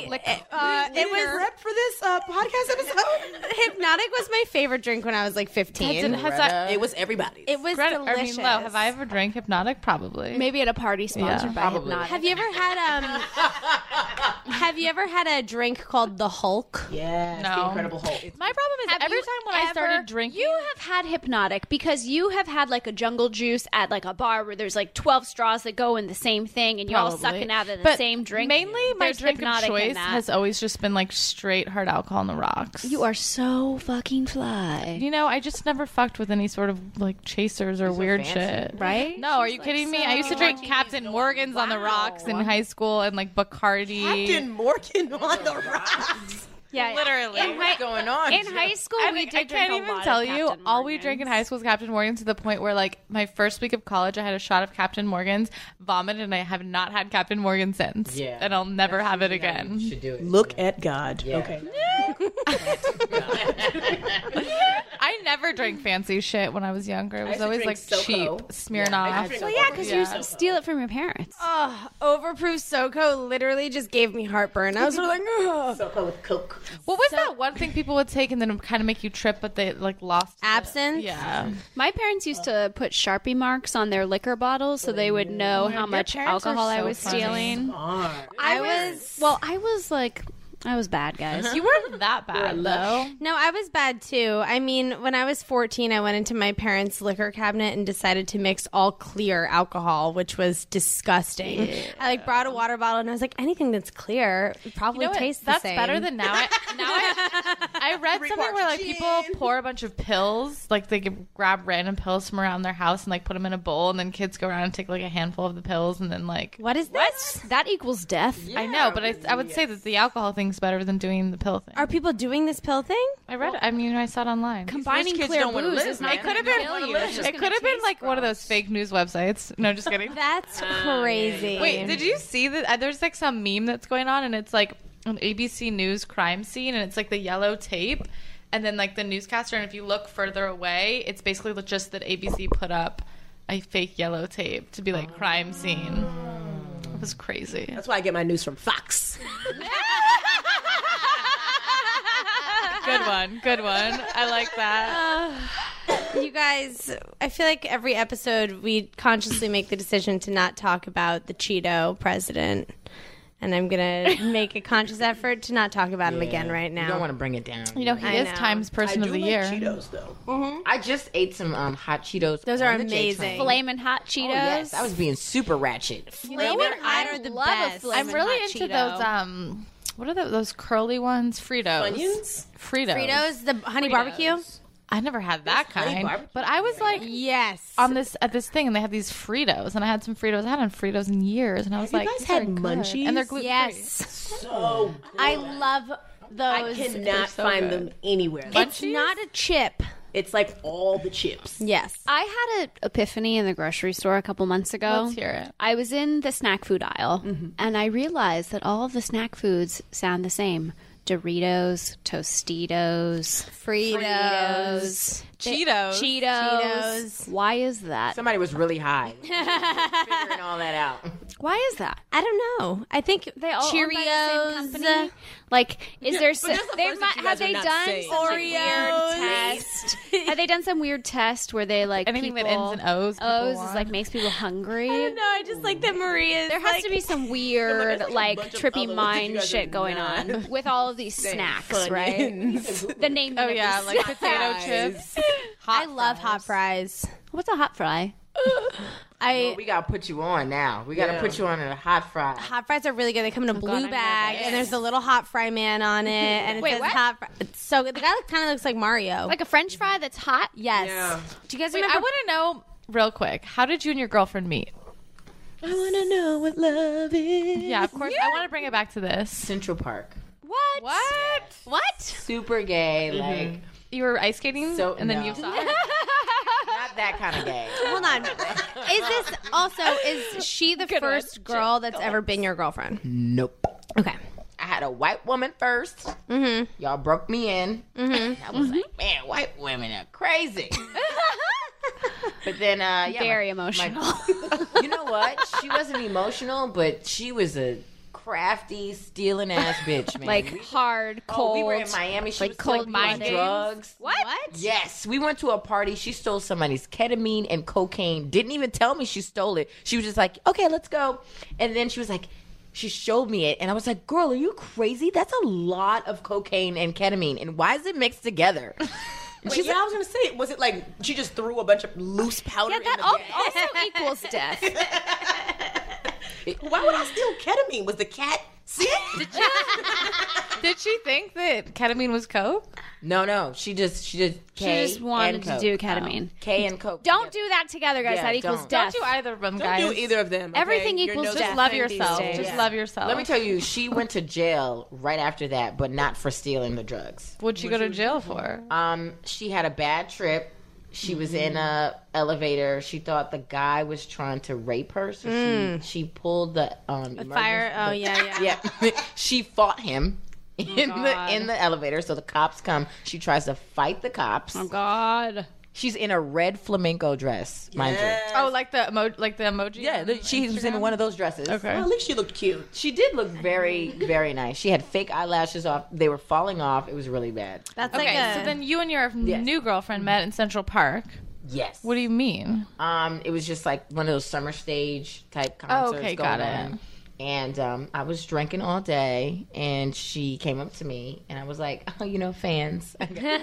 it was rep for this podcast episode. Hypnotic was my favorite drink when I was like 15. It was everybody. It was Greta, delicious. have I ever drank Hypnotic? Probably. Maybe at a party sponsored by probably. Hypnotic. Have you ever had have you ever had a drink called the Hulk? Yeah, No. the Incredible Hulk. My problem is Have every you time when I started ever- drinking. You have had Hypnotic because you have had like a jungle juice at like a bar where there's like 12 straws that go in the same thing and you're all Probably. sucking out of the But same drink. Mainly, my There's drink of Hypnotic in choice that. has always just been like straight hard alcohol on the rocks. You are so fucking fly. I just never fucked with any sort of like chasers or weird fancy. shit. Right? No, are you kidding me? I used to drink Captain Morgan's on the rocks in high school and like Bacardi. Captain Morgan on the rocks. Yeah, Literally. In, What's going on? in high school, I, we I did drink can't a even lot tell of you. Captain All we Morgans. drank in high school was Captain Morgan to the point where, like, my first week of college, I had a shot of Captain Morgan's, vomited, and I have not had Captain Morgan since. Yeah. And I'll never have it You again. should do it. Look at God. Yeah. Okay. I never drank fancy shit when I was younger. It was used to always drink like Soko. cheap Smirnoff. drink Well, yeah, because Yeah. you steal it from your parents. Overproof SoCo literally just gave me heartburn. I was sort of like, ugh. So with Coke. What was that one thing people would take and then it would kind of make you trip, but they like lost it? Absinthe? Yeah. My parents used to put Sharpie marks on their liquor bottles so they would know how much parents are alcohol I so was funny. stealing. I I was bad, guys. You weren't that bad though. No, I was bad too. I mean, when I was 14, I went into my parents' liquor cabinet and decided to mix all clear alcohol, which was disgusting. I like brought a water bottle and I was like, anything that's clear probably You know what? tastes the That's same. better than now. I read something where like people pour a bunch of pills, like they grab random pills from around their house and like put them in a bowl, and then kids go around and take like a handful of the pills, and then like What is this? That equals death. I know, but I would say that the alcohol thing's better than doing the pill thing. Are people doing this pill thing? I read it. I mean, I saw it online. Combining kids clear don't wanna booze live, is not man. It could have been. It could have been like one of those fake news websites. No, just kidding. That's crazy. Wait, did you see that? There's like some meme that's going on, and it's like an ABC News crime scene, and it's like the yellow tape, and then like the newscaster, and if you look further away, it's basically just that ABC put up a fake yellow tape to be like crime scene. It was crazy. That's why I get my news from Fox. Good one. I like that. You guys, I feel like every episode we consciously make the decision to not talk about the Cheeto president and I'm gonna make a conscious effort to not talk about him again right now. You don't want to bring it down. You know, he I is know. Times I Person do of the like Year. Cheetos though. I just ate some hot Cheetos. Those are on the J amazing. train. Flamin' hot Cheetos. Oh, yes, I was being super ratchet. Flamin' Hot are the love a best. Flamin' I'm really Hot into Cheeto. those. What are those curly ones? Fritos. Onions? Fritos. Fritos, the honey barbecue. I never had that honey kind, barbecue but I was like Yes. on this at this thing, and they had these Fritos, and I had some Fritos. I hadn't had Fritos in years, and I was you like, guys these had are good. Munchies? And they're gluten Yes. So good. I love those. I cannot so find good. them anywhere. It's not a chip. It's like all the chips. Yes. I had an epiphany in the grocery store a couple months ago. Let's hear it. I was in the snack food aisle, and I realized that all of the snack foods sound the same. Doritos, Tostitos, Fritos, Cheetos. Cheetos. Why is that? Somebody was really high. Figuring all that out. Why is that? I don't know. I think They all owned by the Cheerios. same company? Like, is there? that's the first They thing might you have guys are they not done saying. some Oreos. weird test? Have they done some weird test where they like Anything that people, ends in O's, people O's is want. like makes people hungry. I don't know. I just like that Maria's. There has to be some weird, like a like, bunch of trippy other ones you mind guys shit are going not on with all of these snacks, right? Onions. The name. Oh of yeah, the like snack. potato chips. I love hot fries. What's a hot fry? We gotta put you on now. We gotta Yeah. put you on in a hot fry. Hot fries are really good. They come in a blue I'm bag, nervous. and there's a little hot fry man on it, and it Wait, says what? hot fry. It's so good. The guy kind of looks like Mario. Like a French fry that's hot? yes. Yeah. Do you guys Wait, remember? I want to know real quick. How did you and your girlfriend meet? I want to know what love is. Yeah, of course. I want to bring it back to this. Central Park. What? What? What? Super gay, like You were ice skating, So- and then no. you saw it. not that kind of gay. Hold on. Is she the first girl that's ever been your girlfriend? Nope. Okay. I had a white woman 1st. Mm-hmm. Y'all broke me in. Mm-hmm. I was like, man, white women are crazy. But then, yeah, Very emotional. you know what? She wasn't emotional, but she was a crafty, stealing ass bitch, man. Like hard, cold. we were in Miami. She like was cold taking mind games. drugs. What? Yes, we went to a party. She stole somebody's ketamine and cocaine. Didn't even tell me she stole it. She was just like, "Okay, let's go." And then she was like, she showed me it, and I was like, "Girl, are you crazy? That's a lot of cocaine and ketamine, and why is it mixed together?" And Wait, she's yeah, like, I was gonna say, was it like she just threw a bunch of loose powder Yeah, in that the bag? also equals death. Why would I steal ketamine? Was the cat sick? Did she think that ketamine was coke? No, she just K just wanted and to Coke. do ketamine. K and Coke. Don't do that together, guys. Yeah, that equals don't. death. Don't do either of them, Don't guys. do either of them. okay? Everything Your equals nose death. is Love these yourself. days. Just Yeah. love yourself. Let me tell you, she went to jail right after that, but not for stealing the drugs. What'd she go to jail for? She had a bad trip. She was in a elevator. She thought the guy was trying to rape her, so she pulled the Fire. Oh yeah. Yeah, she fought him in the elevator. So the cops come. She tries to fight the cops. Oh God. She's in a red flamenco dress, mind you. Oh, like the emoji. Yeah, she was in one of those dresses. Okay. Well, at least she looked cute. She did look very, very nice. She had fake eyelashes off. They were falling off. It was really bad. That's Okay, like a. so then you and your new girlfriend met in Central Park. Yes. What do you mean? It was just like one of those summer stage type concerts okay, going got it. on. And I was drinking all day, and she came up to me, and I was like, "Oh, you know, fans. I got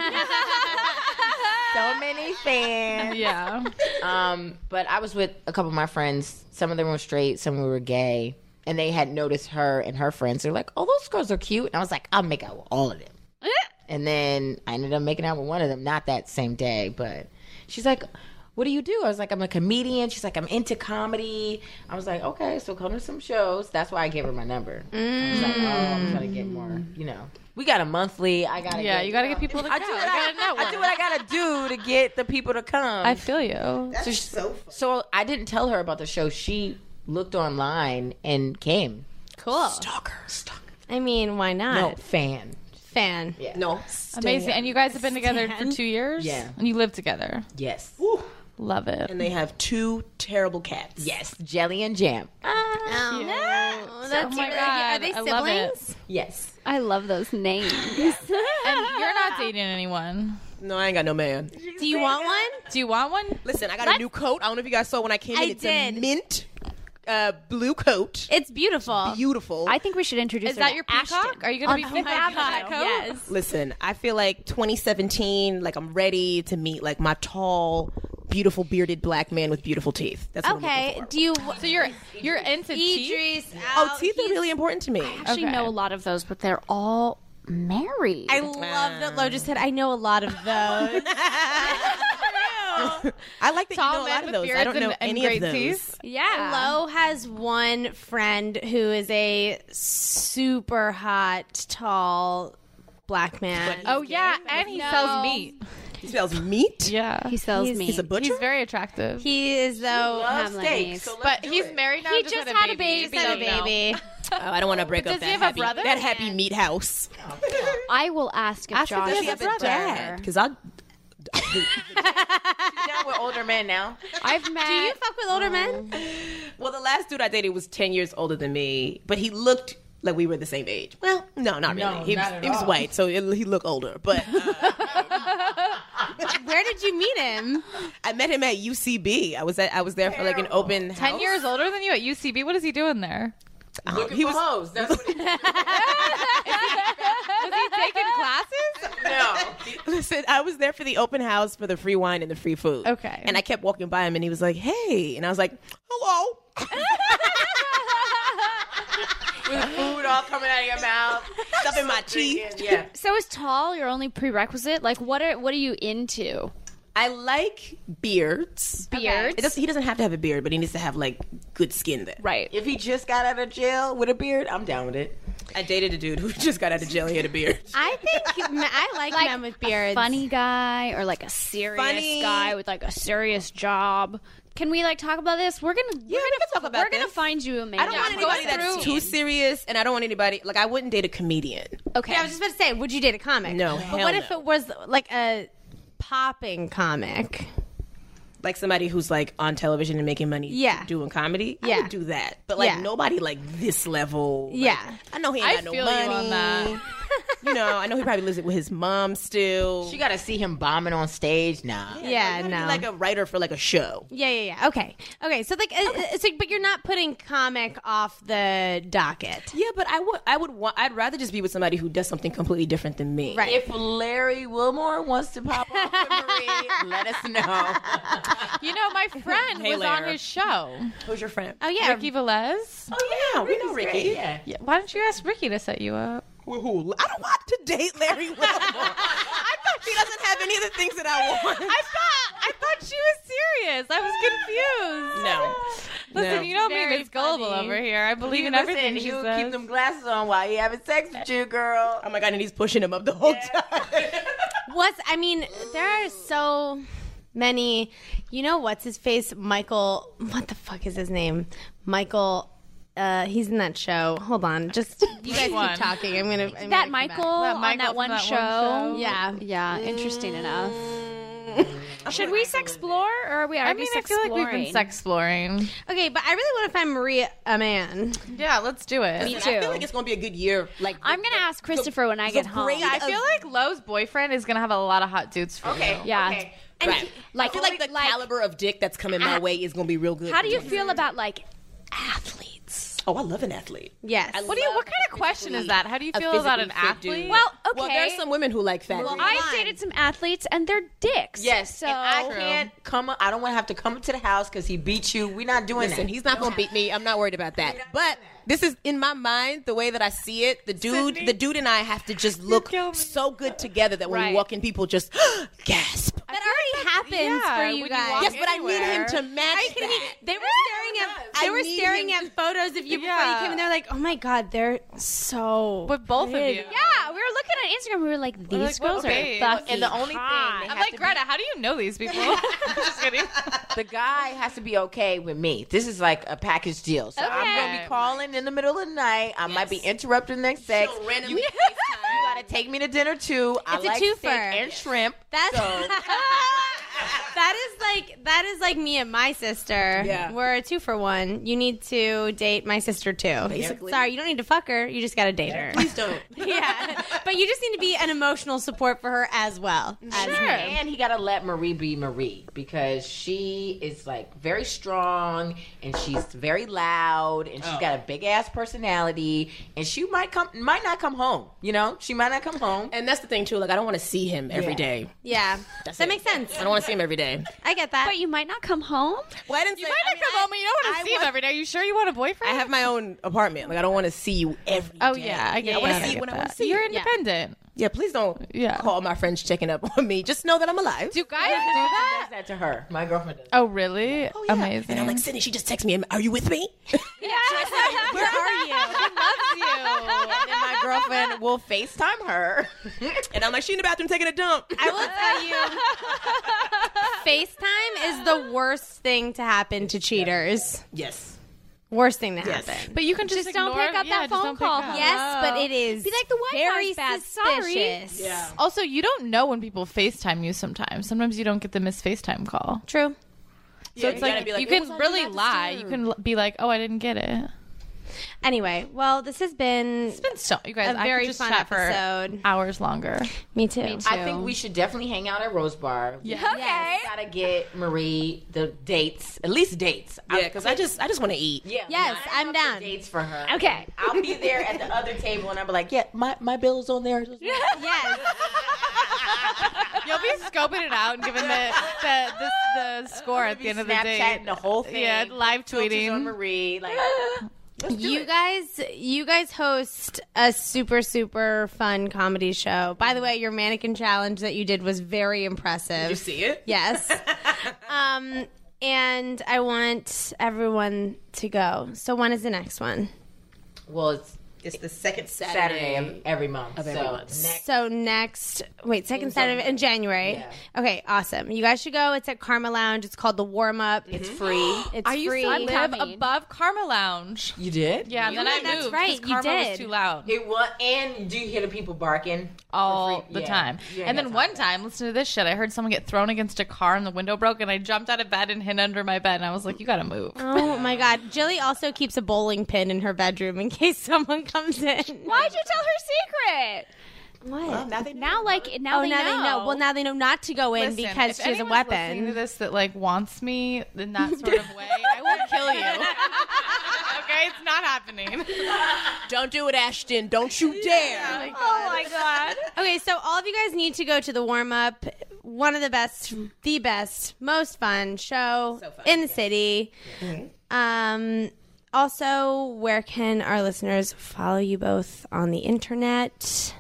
so many fans." Yeah. But I was with a couple of my friends. Some of them were straight, some were gay, and they had noticed her and her friends. They're like, "Oh, those girls are cute." And I was like, "I'll make out with all of them." And then I ended up making out with one of them, not that same day, but she's like, "What do you do?" I was like, "I'm a comedian." She's like, "I'm into comedy." I was like, "Okay, so come to some shows." That's why I gave her my number. I was like, "Oh, I'm trying to get more, you know." We got a monthly. I gotta Yeah, you gotta get people to come. I do, I do what I gotta do to get the people to come. I feel you. That's so fun. So I didn't tell her about the show. She looked online and came. cool. Stalker. I mean, why not? No, fan. Fan. Yeah. No. Amazing. And you guys have been together for 2 years? Yeah. And you live together. Yes. Woo. Love it. And they have 2 terrible cats. Yes. Jelly and Jam. Oh, that's Oh my cute. God, Are they I love it. siblings? Yes. I love those names. And you're not dating anyone. No, I ain't got no man. Do you want one? Do you want one? Listen, I got a new coat. I don't know if you guys saw when I came in. I It's did. a mint blue coat. It's beautiful. Beautiful. I think we should introduce Is her that to your peacock? Ashton Are you going to on be Fifth Avenue. Yes. Listen, I feel like 2017, like I'm ready to meet like my tall, beautiful bearded black man with beautiful teeth. That's what I'm Okay. looking for. Do you? So you're into teeth? Idris. Oh, teeth are really important to me. I actually Okay. know a lot of those, but they're all married. I love that Lo just said, I know a lot of those. I like that Tall you know a men lot of with those. I beards don't know and any great of those. teeth? yeah. Lo has one friend who is a super hot, tall black man. Oh yeah, and he sells meat. He sells meat. Yeah, He sells meat. He's a butcher. he's very attractive. He is though. Hamlet steak, needs. so let's but do he's it. married now. He and just had a baby. Had a so no. baby. Oh, I don't want to break But up does that he have a happy, brother? that happy meat house. I will ask if Ask if Josh he has has a a brother. brother. Because I She's down with older men now. I've met. Do you fuck with older men? Well, the last dude I dated was 10 years older than me, but he looked like we were the same age. Well, no, not really. No, he not at was all. white, so he looked older. But Where did you meet him? I met him at UCB. I was there for like an open house. 10 years older than you at UCB. What is he doing there? Looking he for was hoes. That's what Was he taking classes? no. Listen, I was there for the open house for the free wine and the free food. Okay. And I kept walking by him, and he was like, "Hey," and I was like, "Hello." With food all coming out of your mouth. Stuff in my teeth. Yeah. So is tall your only prerequisite? Like, what are you into? I like beards. Beards? He doesn't have to have a beard, but he needs to have like good skin there. Right. If he just got out of jail with a beard, I'm down with it. I dated a dude who just got out of jail. He had a beard. I think I like men with beards. Funny guy or like a serious Funny. guy with like a serious job. Can we like talk about this? We're gonna we can talk about We're gonna this. find you a man. I don't want anybody that's too serious, and I don't want anybody like I wouldn't date a comedian. Okay. Yeah, I was just about to say, would you date a comic? No, But hell what if no. it was like a popping comic? Like somebody who's like on television and making money, Yeah. doing comedy. I Yeah. would do that, but like Yeah. nobody like this level. Like, Yeah. I know he ain't I got no feel money. you on that. You know, I know he probably lives with his mom still. She got to see him bombing on stage now. Yeah, You gotta be no. like a writer for like a show. Yeah. Okay. So like, it's like, but you're not putting comic off the docket. Yeah, but I'd rather just be with somebody who does something completely different than me. Right. If Larry Wilmore wants to pop off with Marie, let us know. You know, my friend Hey, was on Larry. his show. Who's your friend? Oh yeah. Ricky Velez. Oh yeah, we know Ricky. Yeah. Yeah. Why don't you ask Ricky to set you up? Who? I don't want to date Larry Wilmore. I thought she doesn't have any of the things that I want. I thought she was serious. I was confused. No. Listen, No. you know me, Very Miss Gullible funny. over here. I believe in everything she you says. keep them glasses on while you having sex with you, girl. Oh my god, and he's pushing him up the whole time. I mean, there are so many. You know what's his face? Michael. What the fuck is his name? Michael. He's in that show. Hold on, just you guys one? keep talking. I'm gonna that Michael on Michael that from one that show. one show? Yeah. Yeah, interesting enough. Should we explore, or are we I already mean, I feel like we've been sex-exploring. Okay, but I really want to find Maria a man. Yeah, let's do it. Me I too. feel like it's gonna be a good year. Like I'm gonna ask Christopher when I get home. grade I feel like Lowe's boyfriend is going to have a lot of hot dudes for you. Yeah. Okay. right. Like, I feel like the caliber of dick that's coming my way is gonna be real good. How do you feel about like athletes? Oh, I love an athlete. Yes. What kind of question is that? How do you feel about an physically fit dude. athlete? Well, okay. Well, there's some women who like fat. dudes. I've dated some athletes and they're dicks. Yes, So and I can't come. I don't want to have to come to the house because he beat you. We're not doing Listen, that. he's not gonna beat me. I'm not worried about that. But this is in my mind, the way that I see it. The dude and I have to just look so good together that when Right. we walk in, people just gasp. That already happens yeah, for when you you guys. walk Yes, but I need him anywhere. to match that. They were staring at photos of you before you came, and they're like, "Oh my god, they're so." With both of pretty." you. yeah, we were looking at Instagram. We were like, these like, well, girls okay. are fucking And the only thing hot. they I'm have like, to Greta, how do you know these people? Just kidding. the guy has to be okay with me. This is like a package deal. So I'm gonna Okay. be calling in the middle of the night. I might be interrupted next sex. She'll randomly You gotta take me to dinner too. I It's a like steak twofer. and shrimp. That's So that is is like me and my sister. Yeah. We're a 2-for-1. You need to date my sister too. Basically. Sorry, you don't need to fuck her. You just got to date her. Please don't. Yeah, but you just need to be an emotional support for her as well. As me. And he got to let Marie be Marie because she is like very strong and she's very loud and she's got a big ass personality and she might not come home. You know, she might not come home. And that's the thing too. Like, I don't want to see him every day. Yeah, That's that it. makes sense. I don't want to see him every day. I get that. But you might not come home. Well, I didn't say, You might not come home and you don't want to see him every day. You sure you want a boyfriend? I have my own apartment. Like, I don't want to see you every day. Oh yeah, I get I want that. to see when I want to see You're you. independent. Yeah, please don't Yeah. call my friends checking up on me. Just know that I'm alive. Do guys do that? Does that to her. My girlfriend does. Oh really? Oh, yeah. Amazing. And I'm like, Sydney, she just texted me. Are you with me? Where are you? And then my girlfriend will FaceTime her. And I'm like, she in the bathroom taking a dump. I will tell you, FaceTime is the worst thing to happen to cheaters. Yes. Worst thing to happen. But you can just don't ignore- pick up that just phone don't pick call. up. Yes, but it is Be like, the very Wi-Fi's bad. Sorry. suspicious. Yeah. Also, you don't know when people FaceTime you sometimes. Sometimes you don't get the missed FaceTime call. True. So it's like, you "It can was on really Do Not lie. You Disturb." can be like, oh, I didn't get it. Anyway, well, this has been It's been so, you guys, a I very could just fun chat for episode. hours longer. Me too. I think we should definitely hang out at Rose Bar. Yeah. Okay. Gotta get Marie the dates, at least dates. Yeah, because I just want to eat. Yeah. Yes, I I'm want down. the dates for her. Okay. I'll be there at the other table and I'll be like, yeah, my bill's on there. Yes. You'll be scoping it out and giving the score at the end of the day. Snapchatting the whole thing. Yeah, live Filters tweeting. on Marie. Like, let's do You it. you guys host a super, super fun comedy show. By the way, your mannequin challenge that you did was very impressive. Did you see it? Yes. And I want everyone to go. So when is the next one? Well, it's the second Saturday of every month. Of every month. Next, So second Saturday in January. Yeah. Okay, awesome. You guys should go. It's at Karma Lounge. It's called the Warm Up. it's free. It's I used free. to live coming. above Karma Lounge. You did? Yeah, and then I that's moved. right, 'cause you Karma did. was too loud It was, and do you hear the people barking? all For free? the Yeah. time. You ain't And then got one time. time, listen to this shit. I heard someone get thrown against a car and the window broke, and I jumped out of bed and hid under my bed. And I was like, "You gotta move." Oh my God. Jilly also keeps a bowling pin in her bedroom in case someone comes in. Why'd you tell her secret? What? Now they know. Now they Now know. they know. Well, now they know not to go in Listen, because if she has a anyone's listening to weapon. this that like wants me in that sort of way, I will kill you. Okay, it's not happening. Don't do it, Ashton. Don't you dare. Oh my god. Okay, so all of you guys need to go to the warm up. One of the best, most fun show in the city. Also, where can our listeners follow you both on the internet?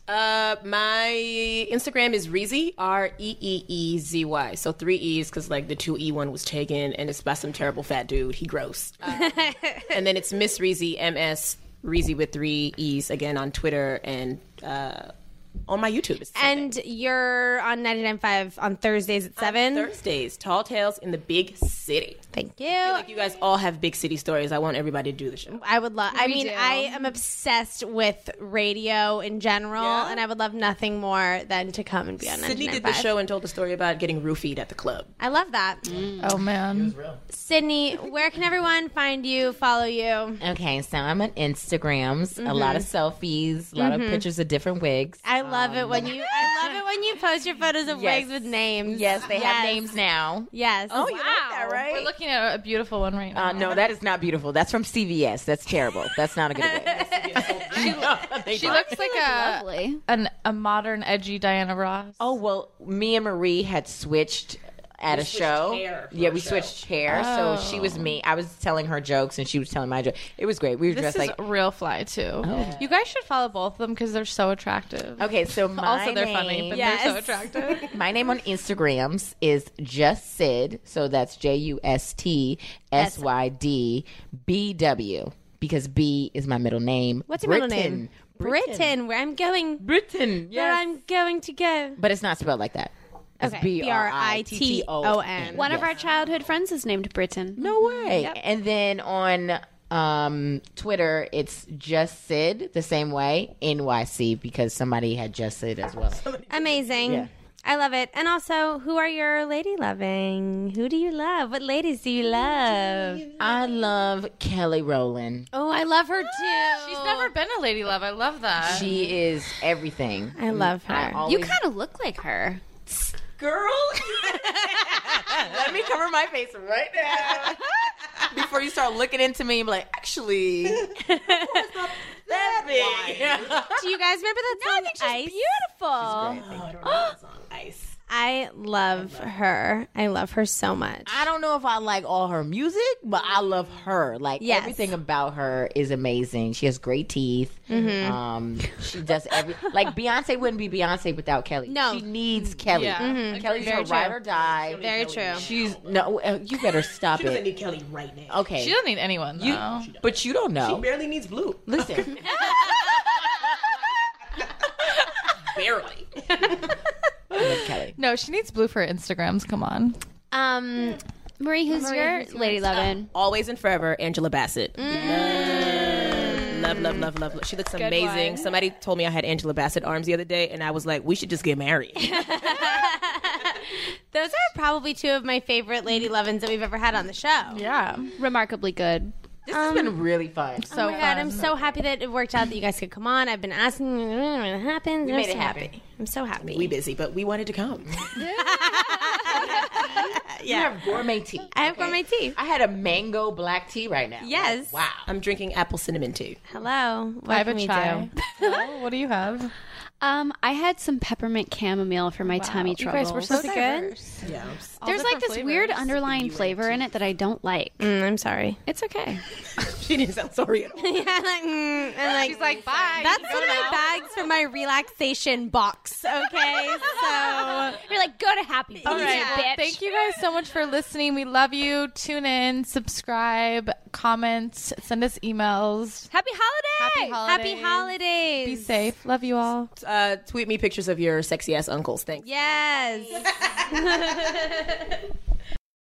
My Instagram is Reezy, Reeezy. So 3 E's because like the 2 E one was taken, and it's by some terrible fat dude. He gross. And then it's Miss Reezy, MS Reezy with 3 E's again on Twitter and on my YouTube. It's the same And you're on 99.5 on Thursdays at 7. Thursdays, Tall Tales in the big city. Thank you. I feel like you guys all have big city stories. I want everybody to do the show. I would love. I mean, do. I am obsessed with radio in general, Yeah? and I would love nothing more than to come and be on 99.5. Sydney did the show and told the story about getting roofied at the club. I love that. Oh man. Sydney, where can everyone find you, follow you? Okay, so I'm on Instagrams. A lot of selfies, a lot of pictures of different wigs. I love it when you. I love it when you post your photos of Yes. wigs with names. Yes, they have names now. Yes. Oh, you like that, right? We're looking at a beautiful one right now. No, that is not beautiful. That's from CVS. That's terrible. That's not a good wig. She looks like Lovely. a modern, edgy Diana Ross. Oh, well, me and Marie had switched at a show. hair for Yeah, a we show. switched hair. So she was me. I was telling her jokes and she was telling my jokes. It was great. We were This dressed is like. real fly too. You guys should follow both of them because they're so attractive. Okay, so my Also, they're funny, name, but Yes. they're so attractive. my name on Instagrams is Just Sid. So that's JUSTSYDBW because B is my middle name. What's your middle name? Britain. Where I'm going. Britain. Where Yes. I'm going to go. But it's not spelled like that. It's Okay. BRITTON. One of our childhood friends is named Britain. No way. And then on Twitter, it's Just Sid the same way, NYC, because somebody had Just Sid as well. Amazing. Yeah. I love it. And also, who are your lady loving? Who do you love? What ladies do you love? I love Kelly Rowland. Oh, I love her too. She's never been a lady love. I love that. She is everything. I love her. I always, You kind of look like her. Girl, let me cover my face right now before you start looking into me and be like, actually, that big. Do you guys remember that song? Ice? Beautiful. I don't know that song. Ice. I love her. I love her so much. I don't know if I like all her music, but I love her. Like Yes. everything about her is amazing. She has great teeth. She does like Beyonce wouldn't be Beyonce without Kelly. No. She needs Kelly. Yeah. Kelly's Very her true. ride or die. Very true. She's no. You better stop She doesn't it. need Kelly right now. Okay, She doesn't need anyone, though. but you don't She know. barely needs blue. Listen, Barely. I love Kelly. No, she needs blue for Instagrams. Come on. Marie, who's your lady loving? Always and forever, Angela Bassett. Love, love, love, love, love. She looks amazing. one. Somebody told me I had Angela Bassett arms the other day, and I was like, we should just get married. Those are probably two of my favorite lady lovins that we've ever had on the show. Yeah. Remarkably good. This has been really fun. So Oh my God, I'm so happy that it worked out that you guys could come on. I've been asking when it happened. We I'm made so it happen. happy. I'm so happy. We busy, but we wanted to come. You have gourmet tea. I have gourmet tea. I had a mango black tea right now. Yes. Wow. I'm drinking apple cinnamon tea. Hello. What I have can a we chai. do? Oh, what do you have? I had some peppermint chamomile for my tummy You troubles. guys were so Was it good? diverse. Yeah. There's like this weird underlying flavor in it that I don't like. I'm sorry. It's okay. She didn't sound sorry at all. Yeah, like, and like, She's like, bye. that's You can one of go my now. bags for my relaxation box. Okay, so You're like, go to Happy All right. Feet, Well, bitch. thank you guys so much for listening. We love you. Tune in, subscribe, comment, send us emails. Happy holidays. happy holidays. Be safe. Love you all. Tweet me pictures of your sexy ass uncles. Thanks. Yes.